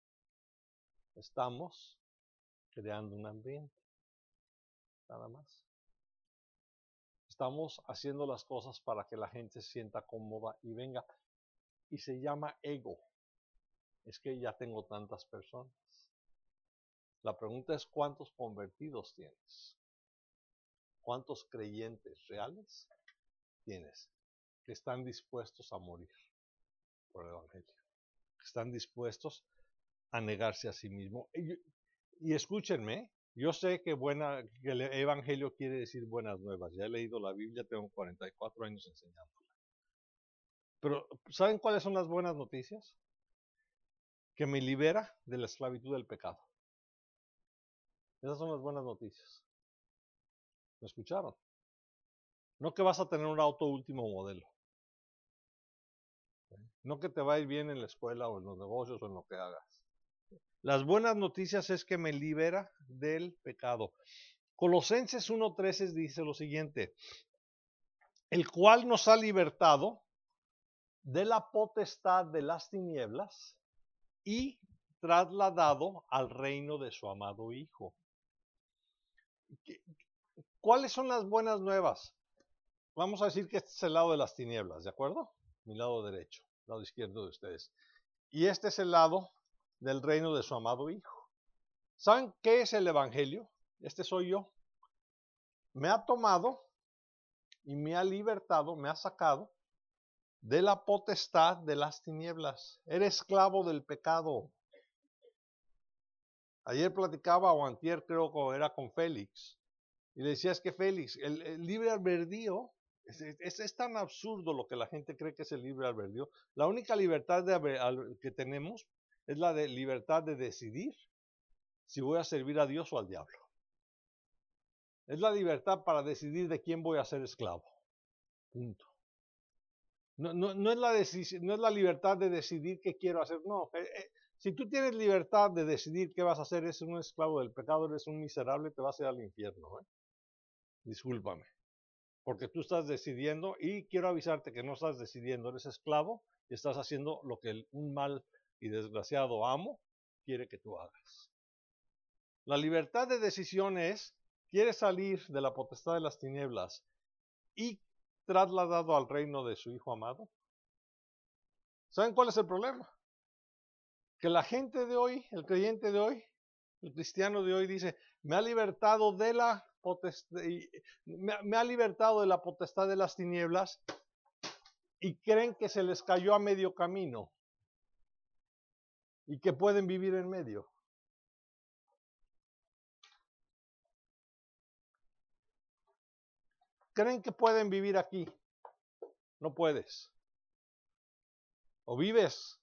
Estamos creando un ambiente, nada más. Estamos haciendo las cosas para que la gente se sienta cómoda y venga. Y se llama ego. Es que ya tengo tantas personas. La pregunta es, ¿cuántos convertidos tienes? ¿Cuántos creyentes reales tienes que están dispuestos a morir por el evangelio? están dispuestos a negarse a sí mismo. Y, y escúchenme, yo sé que, buena, que el evangelio quiere decir buenas nuevas. Ya he leído la Biblia, tengo cuarenta y cuatro años enseñándola. Pero ¿saben cuáles son las buenas noticias? Que me libera de la esclavitud del pecado. Esas son las buenas noticias. ¿Me escucharon? No que vas a tener un auto último modelo. No que te va a ir bien en la escuela o en los negocios o en lo que hagas. Las buenas noticias es que me libera del pecado. Colosenses uno trece dice lo siguiente: el cual nos ha libertado de la potestad de las tinieblas y trasladado al reino de su amado Hijo. ¿Cuáles son las buenas nuevas? Vamos a decir que este es el lado de las tinieblas, ¿de acuerdo? Mi lado derecho, lado izquierdo de ustedes. Y este es el lado del reino de su amado Hijo. ¿Saben qué es el evangelio? Este soy yo. Me ha tomado y me ha libertado, me ha sacado de la potestad de las tinieblas. Eres esclavo del pecado. Ayer platicaba, o antier creo que era con Félix, y le decía, es que Félix, el, el libre albedrío, es, es, es tan absurdo lo que la gente cree que es el libre albedrío. La única libertad de, que tenemos es la de libertad de decidir si voy a servir a Dios o al diablo. Es la libertad para decidir de quién voy a ser esclavo. Punto. No, no, no, es la no es la libertad de decidir qué quiero hacer. No, eh, eh, si tú tienes libertad de decidir qué vas a hacer, eres un esclavo del pecado, eres un miserable, te vas a ir al infierno. ¿eh? Discúlpame. Porque tú estás decidiendo, y quiero avisarte que no estás decidiendo, eres esclavo y estás haciendo lo que el, un mal y desgraciado amo quiere que tú hagas. La libertad de decisión es, quieres salir de la potestad de las tinieblas y trasladado al reino de su Hijo amado. ¿Saben cuál es el problema? Que la gente de hoy, el creyente de hoy, el cristiano de hoy dice, me ha libertado de la potestad, me, me ha libertado de la potestad de las tinieblas, y creen que se les cayó a medio camino y que pueden vivir en medio. Creen que pueden vivir aquí. No puedes. O vives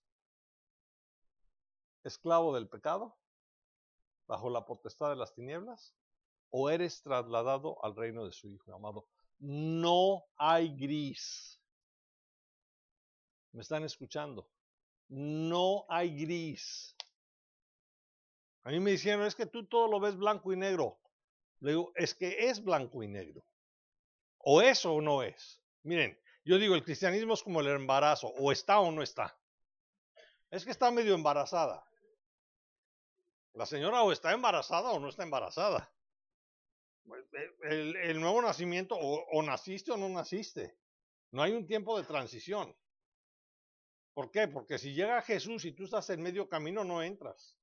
esclavo del pecado, bajo la potestad de las tinieblas, o eres trasladado al reino de su Hijo amado. No hay gris. ¿Me están escuchando? No hay gris. A mí me dijeron, es que tú todo lo ves blanco y negro. Le digo, es que es blanco y negro. O eso o no es. Miren, yo digo, el cristianismo es como el embarazo, o está o no está. Es que está medio embarazada. La señora o está embarazada o no está embarazada. El, el nuevo nacimiento, o, o naciste o no naciste. No hay un tiempo de transición. ¿Por qué? Porque si llega Jesús y tú estás en medio camino, no entras.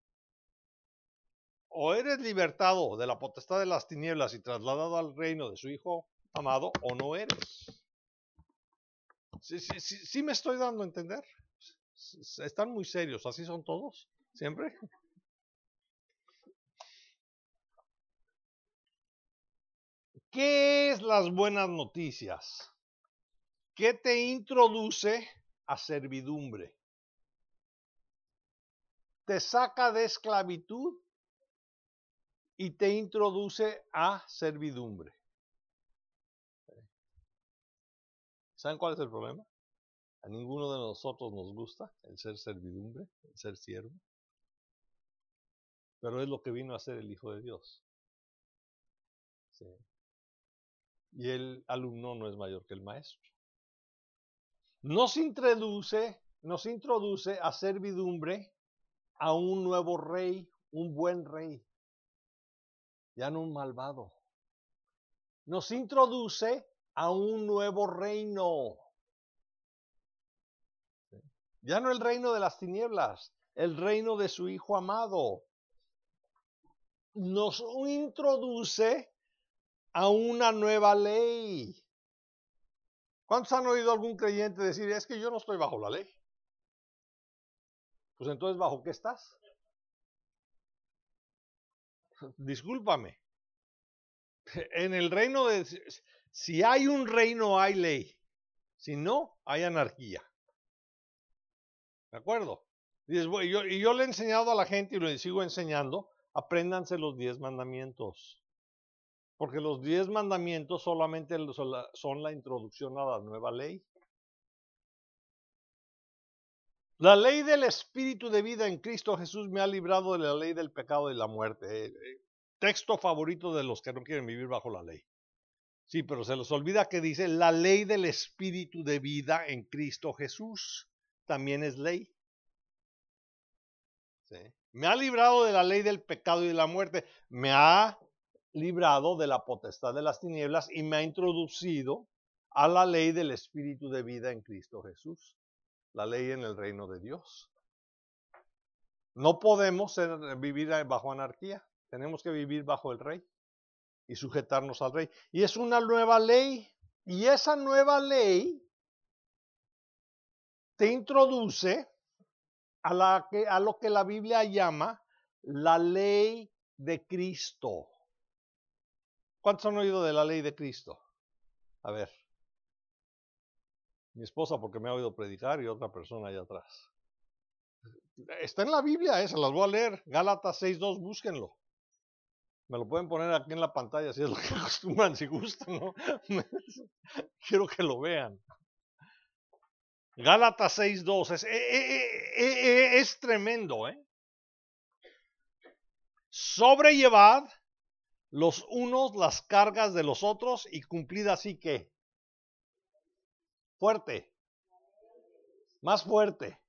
O eres libertado de la potestad de las tinieblas y trasladado al reino de su Hijo amado, o no eres. Sí, sí, sí, sí me estoy dando a entender. Están muy serios, así son todos, siempre. ¿Qué es las buenas noticias? ¿Qué te introduce a servidumbre? Te saca de esclavitud y te introduce a servidumbre. ¿Saben cuál es el problema? A ninguno de nosotros nos gusta el ser servidumbre, el ser siervo. Pero es lo que vino a hacer el Hijo de Dios. Sí. Y el alumno no es mayor que el maestro. Nos introduce, nos introduce a servidumbre a un nuevo rey, un buen rey, ya no un malvado. Nos introduce a un nuevo reino. Ya no el reino de las tinieblas, el reino de su Hijo amado. Nos introduce a una nueva ley. ¿Cuántos han oído algún creyente decir, es que yo no estoy bajo la ley? Pues entonces, ¿bajo qué estás? Discúlpame. En el reino de... Si hay un reino, hay ley. Si no, hay anarquía. ¿De acuerdo? Y, yo, y yo le he enseñado a la gente y lo sigo enseñando, apréndanse los diez mandamientos. Porque los diez mandamientos solamente son la, son la introducción a la nueva ley. La ley del Espíritu de vida en Cristo Jesús me ha librado de la ley del pecado y la muerte. Eh, eh, texto favorito de los que no quieren vivir bajo la ley. Sí, pero se les olvida que dice la ley del Espíritu de vida en Cristo Jesús. También es ley. ¿Sí? Me ha librado de la ley del pecado y de la muerte. Me ha librado de la potestad de las tinieblas y me ha introducido a la ley del Espíritu de vida en Cristo Jesús. La ley en el reino de Dios. No podemos ser, vivir bajo anarquía. Tenemos que vivir bajo el rey y sujetarnos al rey. Y es una nueva ley. Y esa nueva ley te introduce a, la que, a lo que la Biblia llama la ley de Cristo. ¿Cuántos han oído de la ley de Cristo? A ver. Mi esposa porque me ha oído predicar y otra persona allá atrás. Está en la Biblia, esa, las voy a leer. Gálatas seis dos, búsquenlo. Me lo pueden poner aquí en la pantalla, si es lo que acostumbran, si gustan, ¿no? Quiero que lo vean. Gálatas seis dos, es, es, es, es tremendo, ¿eh? Sobrellevad los unos las cargas de los otros y cumplid así que. Fuerte. Más fuerte.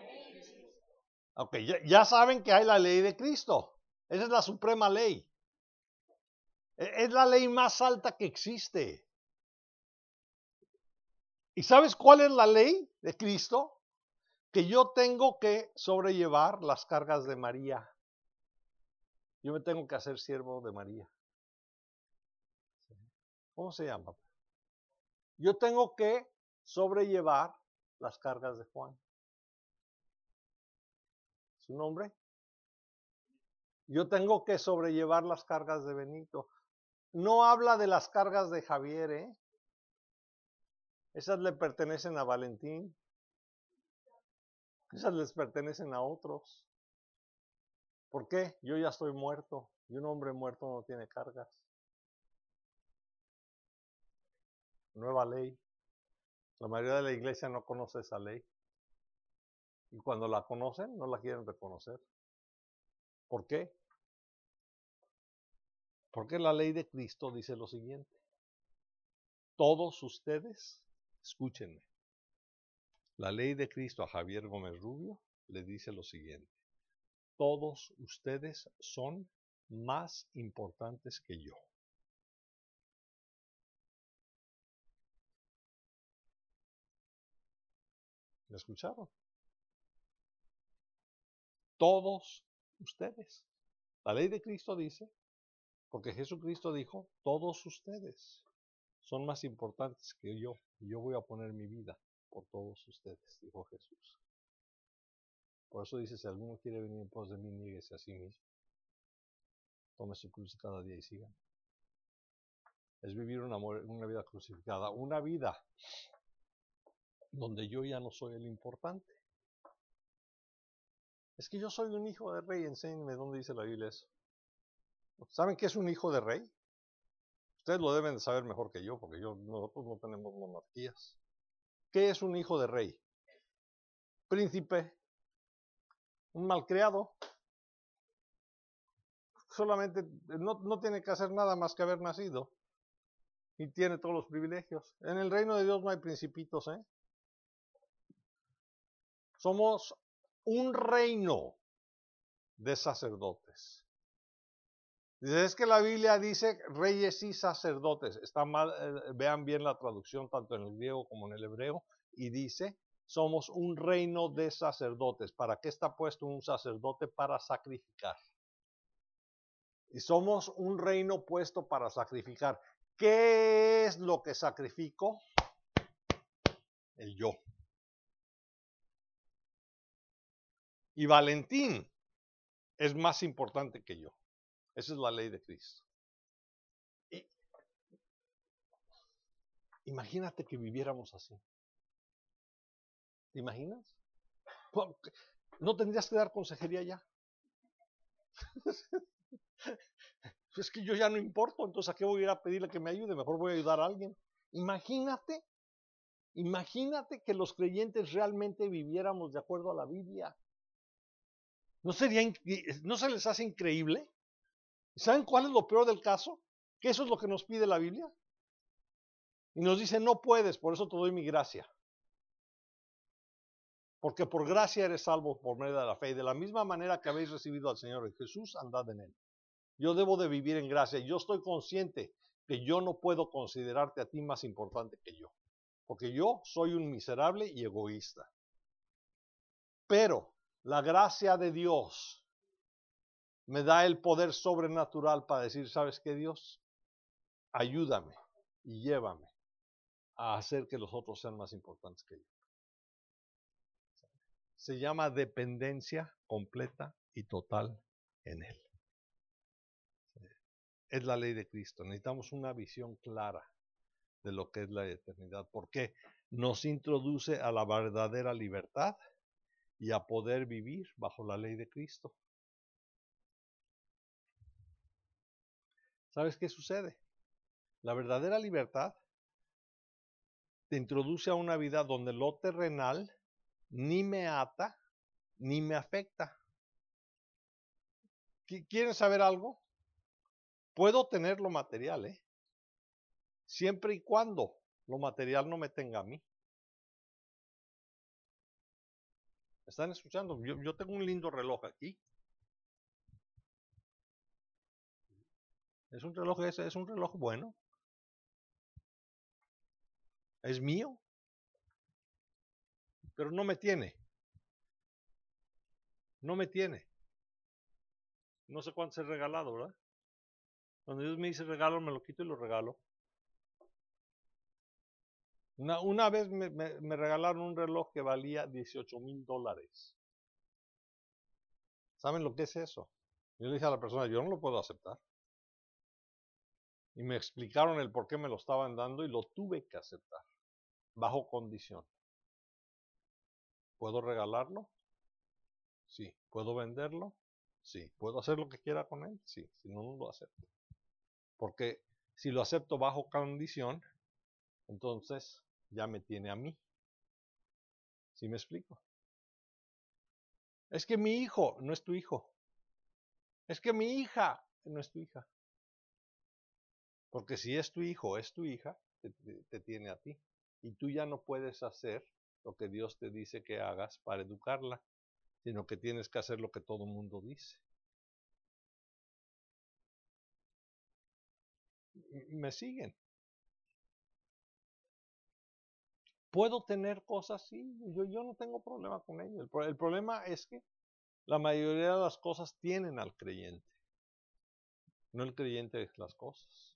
Ok, ya, ya saben que hay la ley de Cristo. Esa es la suprema ley. Es la ley más alta que existe. ¿Y sabes cuál es la ley de Cristo? Que yo tengo que sobrellevar las cargas de María. Yo me tengo que hacer siervo de María. ¿Cómo se llama? Yo tengo que sobrellevar las cargas de Juan. ¿Su nombre? Yo tengo que sobrellevar las cargas de Benito. No habla de las cargas de Javier, ¿eh? Esas le pertenecen a Valentín. Esas les pertenecen a otros. ¿Por qué? Yo ya estoy muerto y un hombre muerto no tiene cargas. Nueva ley. La mayoría de la iglesia no conoce esa ley. Y cuando la conocen, no la quieren reconocer. ¿Por qué? Porque la ley de Cristo dice lo siguiente. Todos ustedes, escúchenme. La ley de Cristo a Javier Gómez Rubio le dice lo siguiente. Todos ustedes son más importantes que yo. ¿Me escucharon? Todos ustedes. La ley de Cristo dice, porque Jesucristo dijo, todos ustedes son más importantes que yo. Y yo voy a poner mi vida por todos ustedes, dijo Jesús. Por eso dice, si alguno quiere venir en pos de mí, niéguese a sí mismo. Tome su cruz cada día y sigan. Es vivir una, una vida crucificada, una vida donde yo ya no soy el importante. Es que yo soy un hijo de rey, enséñenme dónde dice la Biblia eso. ¿Saben qué es un hijo de rey? Ustedes lo deben de saber mejor que yo, porque yo, nosotros no tenemos monarquías. ¿Qué es un hijo de rey? Príncipe, un malcriado. Solamente no, no tiene que hacer nada más que haber nacido. Y tiene todos los privilegios. En el reino de Dios no hay principitos, ¿eh? Somos un reino de sacerdotes. Dice, es que la Biblia dice reyes y sacerdotes. Está mal, eh, vean bien la traducción tanto en el griego como en el hebreo. Y dice, somos un reino de sacerdotes. ¿Para qué está puesto un sacerdote? Para sacrificar. Y somos un reino puesto para sacrificar. ¿Qué es lo que sacrifico? El yo. Y Valentín es más importante que yo. Esa es la ley de Cristo. Y imagínate que viviéramos así. ¿Te imaginas? No tendrías que dar consejería ya. Es que yo ya no importo, entonces ¿a qué voy a ir a pedirle que me ayude? Mejor voy a ayudar a alguien. Imagínate, imagínate que los creyentes realmente viviéramos de acuerdo a la Biblia. ¿No sería, no se les hace increíble? ¿Saben cuál es lo peor del caso? Que eso es lo que nos pide la Biblia. Y nos dice, no puedes, por eso te doy mi gracia. Porque por gracia eres salvo por medio de la fe. Y de la misma manera que habéis recibido al Señor Jesús, andad en él. Yo debo de vivir en gracia. Yo estoy consciente que yo no puedo considerarte a ti más importante que yo. Porque yo soy un miserable y egoísta. Pero la gracia de Dios me da el poder sobrenatural para decir, ¿sabes qué, Dios? Ayúdame y llévame a hacer que los otros sean más importantes que yo. Se llama dependencia completa y total en Él. Es la ley de Cristo. Necesitamos una visión clara de lo que es la eternidad, porque nos introduce a la verdadera libertad y a poder vivir bajo la ley de Cristo. ¿Sabes qué sucede? La verdadera libertad te introduce a una vida donde lo terrenal ni me ata ni me afecta. ¿Quieren saber algo? Puedo tener lo material, ¿eh? Siempre y cuando lo material no me tenga a mí. ¿Están escuchando? Yo, yo tengo un lindo reloj aquí. Es un reloj, es, es un reloj bueno. Es mío. Pero no me tiene. No me tiene. No sé cuánto se ha regalado, ¿verdad? Cuando Dios me dice regalo, me lo quito y lo regalo. Una, una vez me, me, me regalaron un reloj que valía dieciocho mil dólares. ¿Saben lo que es eso? Yo le dije a la persona, yo no lo puedo aceptar. Y me explicaron el por qué me lo estaban dando y lo tuve que aceptar, bajo condición. ¿Puedo regalarlo? Sí. ¿Puedo venderlo? Sí. ¿Puedo hacer lo que quiera con él? Sí. Si no, no lo acepto. Porque si lo acepto bajo condición, entonces ya me tiene a mí. ¿Sí me explico? Es que mi hijo no es tu hijo. Es que mi hija no es tu hija. Porque si es tu hijo, es tu hija, te, te, te tiene a ti. Y tú ya no puedes hacer lo que Dios te dice que hagas para educarla, sino que tienes que hacer lo que todo el mundo dice. ¿Me siguen? ¿Puedo tener cosas? Sí, yo, yo no tengo problema con ello. El, el problema es que la mayoría de las cosas tienen al creyente, no el creyente las cosas.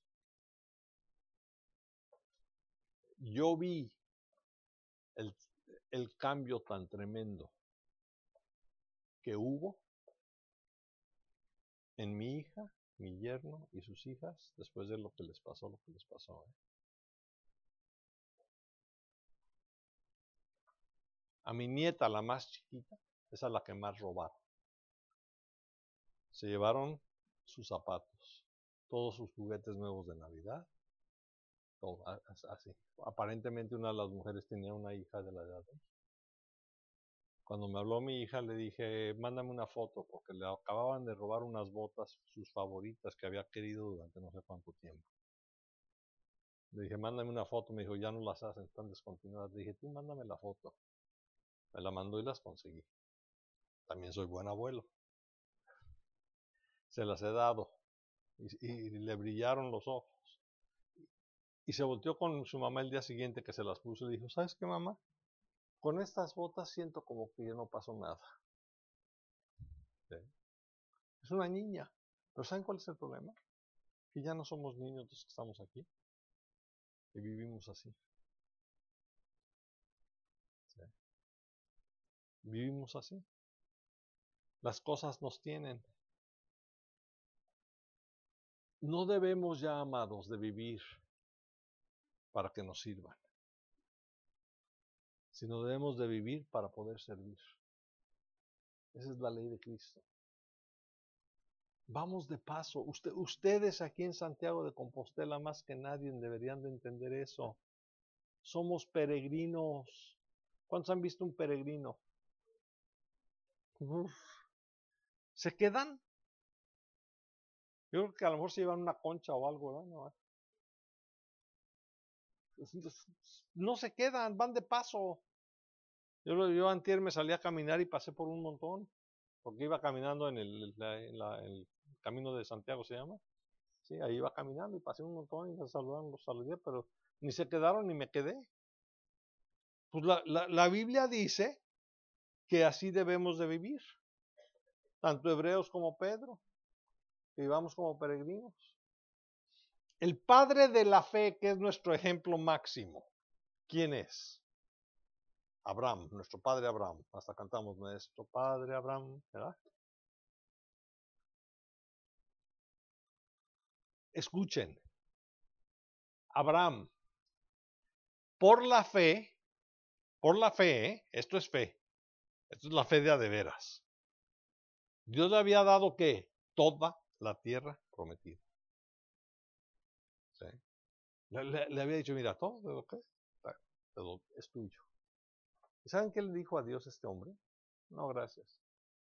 Yo vi el, el cambio tan tremendo que hubo en mi hija, mi yerno y sus hijas después de lo que les pasó, lo que les pasó. ¿eh? A mi nieta, la más chiquita, esa es la que más robaron. Se llevaron sus zapatos, todos sus juguetes nuevos de Navidad, todo así. Aparentemente una de las mujeres tenía una hija de la edad de ella. Cuando me habló mi hija le dije, mándame una foto, porque le acababan de robar unas botas, sus favoritas, que había querido durante no sé cuánto tiempo. Le dije, mándame una foto, me dijo, ya no las hacen, están descontinuadas. Le dije, tú mándame la foto. Me la mandó y las conseguí. También soy buen abuelo. Se las he dado y, y le brillaron los ojos. Y se volteó con su mamá el día siguiente que se las puso y dijo, ¿sabes qué, mamá? Con estas botas siento como que ya no pasó nada. ¿Sí? Es una niña. Pero ¿saben cuál es el problema? Que ya no somos niños los que estamos aquí. Y vivimos así. ¿Sí? Vivimos así. las cosas nos tienen. No debemos ya, amados, de vivir para que nos sirvan, sino debemos de vivir para poder servir. Esa es la ley de Cristo. Vamos de paso. Usted, ustedes aquí en Santiago de Compostela más que nadie deberían de entender eso. Somos peregrinos. ¿Cuántos han visto un peregrino? Uf. ¿Se quedan? Yo creo que a lo mejor se llevan una concha o algo, ¿no? No se quedan, van de paso. Yo, yo antier me salí a caminar y pasé por un montón, porque iba caminando en el, la, en la, el camino de Santiago, se llama. Sí, ahí iba caminando y pasé un montón y los saludaron, los saludé, pero ni se quedaron ni me quedé. Pues la, la, la Biblia dice que así debemos de vivir, tanto hebreos como Pedro, que vivamos como peregrinos. El padre de la fe, que es nuestro ejemplo máximo, ¿quién es? Abraham, nuestro padre Abraham. Hasta cantamos nuestro padre Abraham, ¿verdad? Escuchen, Abraham, por la fe, por la fe, ¿eh? Esto es fe, esto es la fe de a de veras. Dios le había dado ¿qué? Toda la tierra prometida. ¿Sí? Le, le, le, había dicho, mira, todo lo que es tuyo. ¿Y saben qué le dijo a Dios este hombre? No, gracias.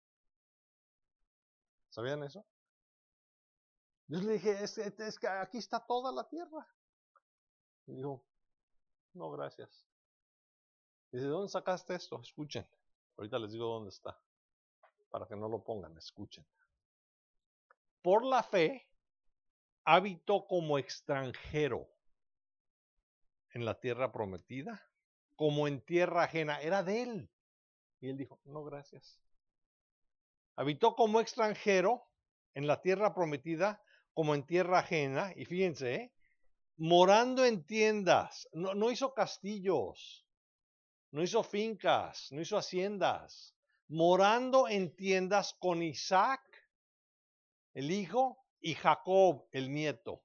¿Sabían eso? Yo le dije, es, es, es que aquí está toda la tierra. Y dijo, no, gracias. Dice, ¿de dónde sacaste esto? Escuchen. Ahorita les digo dónde está. Para que no lo pongan, escuchen. Por la fe, habitó como extranjero en la tierra prometida, como en tierra ajena. Era de él. Y él dijo, no, gracias. Habitó como extranjero en la tierra prometida, como en tierra ajena. Y fíjense, ¿eh? Morando en tiendas. No, no hizo castillos. No hizo fincas. No hizo haciendas. Morando en tiendas con Isaac, el hijo, y Jacob, el nieto.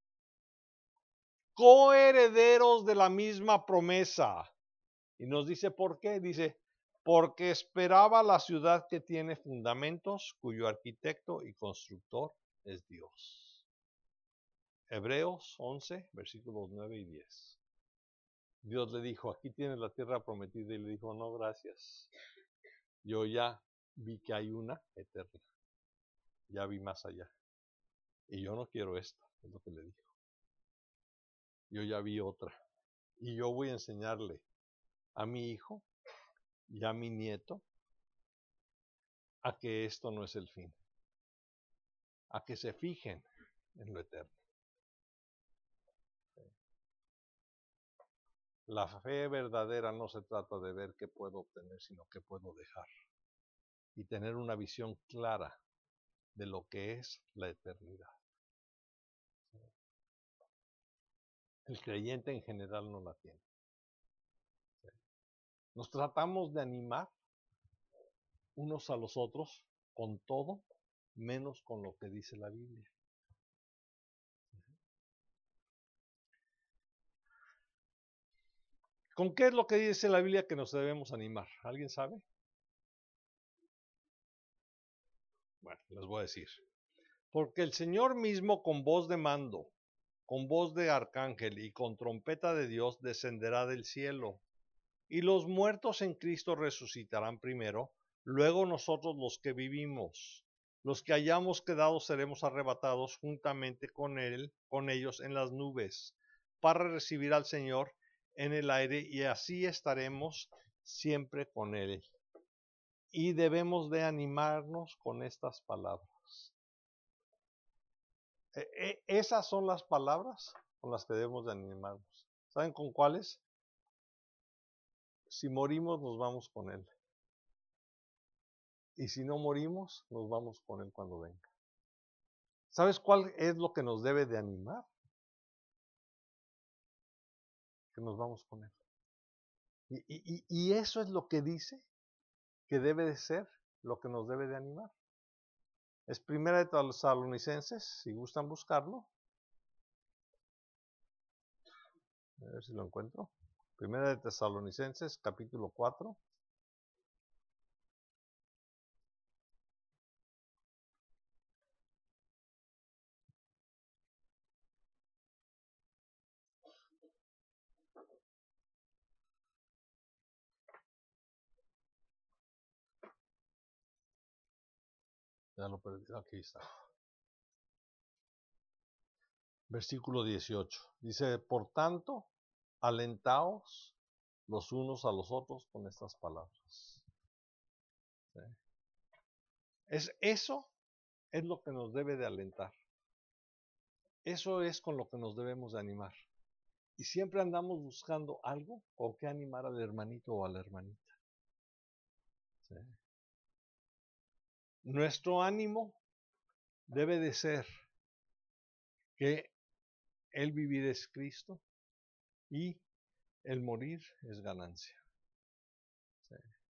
Coherederos de la misma promesa. Y nos dice por qué. Dice, porque esperaba la ciudad que tiene fundamentos, cuyo arquitecto y constructor es Dios. Hebreos once, versículos nueve y diez. Dios le dijo, aquí tienes la tierra prometida, y le dijo, no, gracias. Yo ya vi que hay una eterna. Ya vi más allá. Y yo no quiero esto, es lo que le dijo. Yo ya vi otra. Y yo voy a enseñarle a mi hijo y a mi nieto a que esto no es el fin. A que se fijen en lo eterno. La fe verdadera no se trata de ver qué puedo obtener, sino qué puedo dejar. Y tener una visión clara de lo que es la eternidad. El creyente en general no la tiene. Nos tratamos de animar unos a los otros con todo, menos con lo que dice la Biblia. ¿Con qué es lo que dice la Biblia que nos debemos animar? ¿Alguien sabe? Bueno, les voy a decir. Porque el Señor mismo con voz de mando, con voz de arcángel y con trompeta de Dios descenderá del cielo. Y los muertos en Cristo resucitarán primero, luego nosotros los que vivimos. Los que hayamos quedado seremos arrebatados juntamente con él, con ellos en las nubes, para recibir al Señor en el aire, y así estaremos siempre con él. Y debemos de animarnos con estas palabras. Eh, eh, esas son las palabras con las que debemos de animarnos. ¿Saben con cuáles? Si morimos, nos vamos con él. Y si no morimos, nos vamos con él cuando venga. ¿Sabes cuál es lo que nos debe de animar? Que nos vamos con él. Y, y, y eso es lo que dice que debe de ser lo que nos debe de animar. Es Primera de Tesalonicenses, si gustan buscarlo. A ver si lo encuentro. Primera de Tesalonicenses, capítulo cuatro. Ya lo perdí, aquí está. Versículo dieciocho. Dice, por tanto, alentaos los unos a los otros con estas palabras. ¿Sí? Es, eso es lo que nos debe de alentar. Eso es con lo que nos debemos de animar. Y siempre andamos buscando algo con que animar al hermanito o a la hermanita. ¿Sí? Nuestro ánimo debe de ser que el vivir es Cristo y el morir es ganancia. ¿Sí?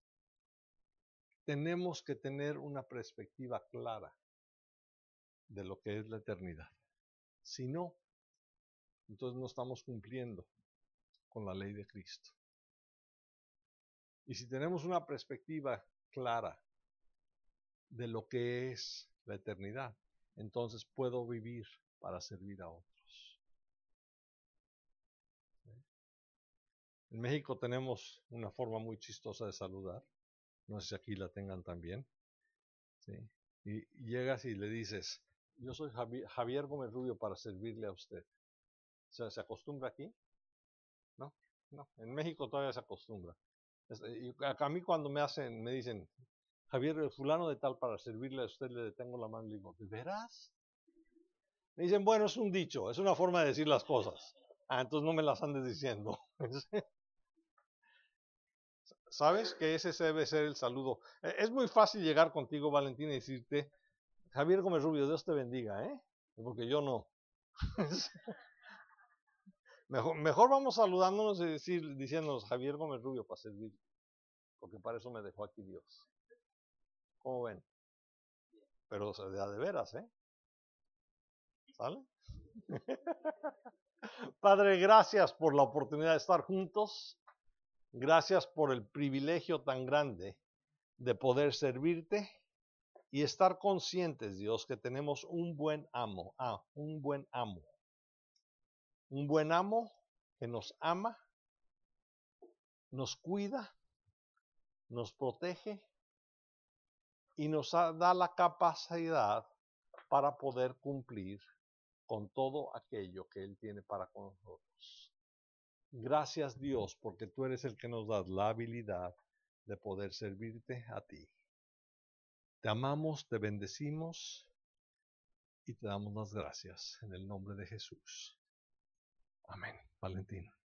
Tenemos que tener una perspectiva clara de lo que es la eternidad. Si no, entonces no estamos cumpliendo con la ley de Cristo. Y si tenemos una perspectiva clara de lo que es la eternidad, entonces puedo vivir para servir a otros. ¿Sí? En México tenemos una forma muy chistosa de saludar. No sé si aquí la tengan también. ¿Sí? Y, y llegas y le dices, yo soy Javier, Javier Gómez Rubio para servirle a usted. O sea, ¿se acostumbra aquí? No, no. En México todavía se acostumbra. Y a mí cuando me hacen, me dicen, Javier, el fulano de tal para servirle a usted, le detengo la mano y le digo, ¿de veras? Me dicen, bueno, es un dicho, es una forma de decir las cosas. Ah, entonces no me las andes diciendo. ¿Sabes que ese debe ser el saludo? Es muy fácil llegar contigo, Valentina, y decirte, Javier Gómez Rubio, Dios te bendiga, ¿eh? Porque yo no. mejor, mejor vamos saludándonos y decir, diciéndonos, Javier Gómez Rubio para servir, porque para eso me dejó aquí Dios. ¿Cómo ven? Pero o sea, de, de veras, ¿eh? ¿Sale? Padre, gracias por la oportunidad de estar juntos. Gracias por el privilegio tan grande de poder servirte y estar conscientes, Dios, que tenemos un buen amo, ah, un buen amo. Un buen amo que nos ama, nos cuida, nos protege y nos da la capacidad para poder cumplir con todo aquello que Él tiene para con nosotros. Gracias, Dios, porque tú eres el que nos da la habilidad de poder servirte a ti. Te amamos, te bendecimos y te damos las gracias en el nombre de Jesús. Amén. Valentina.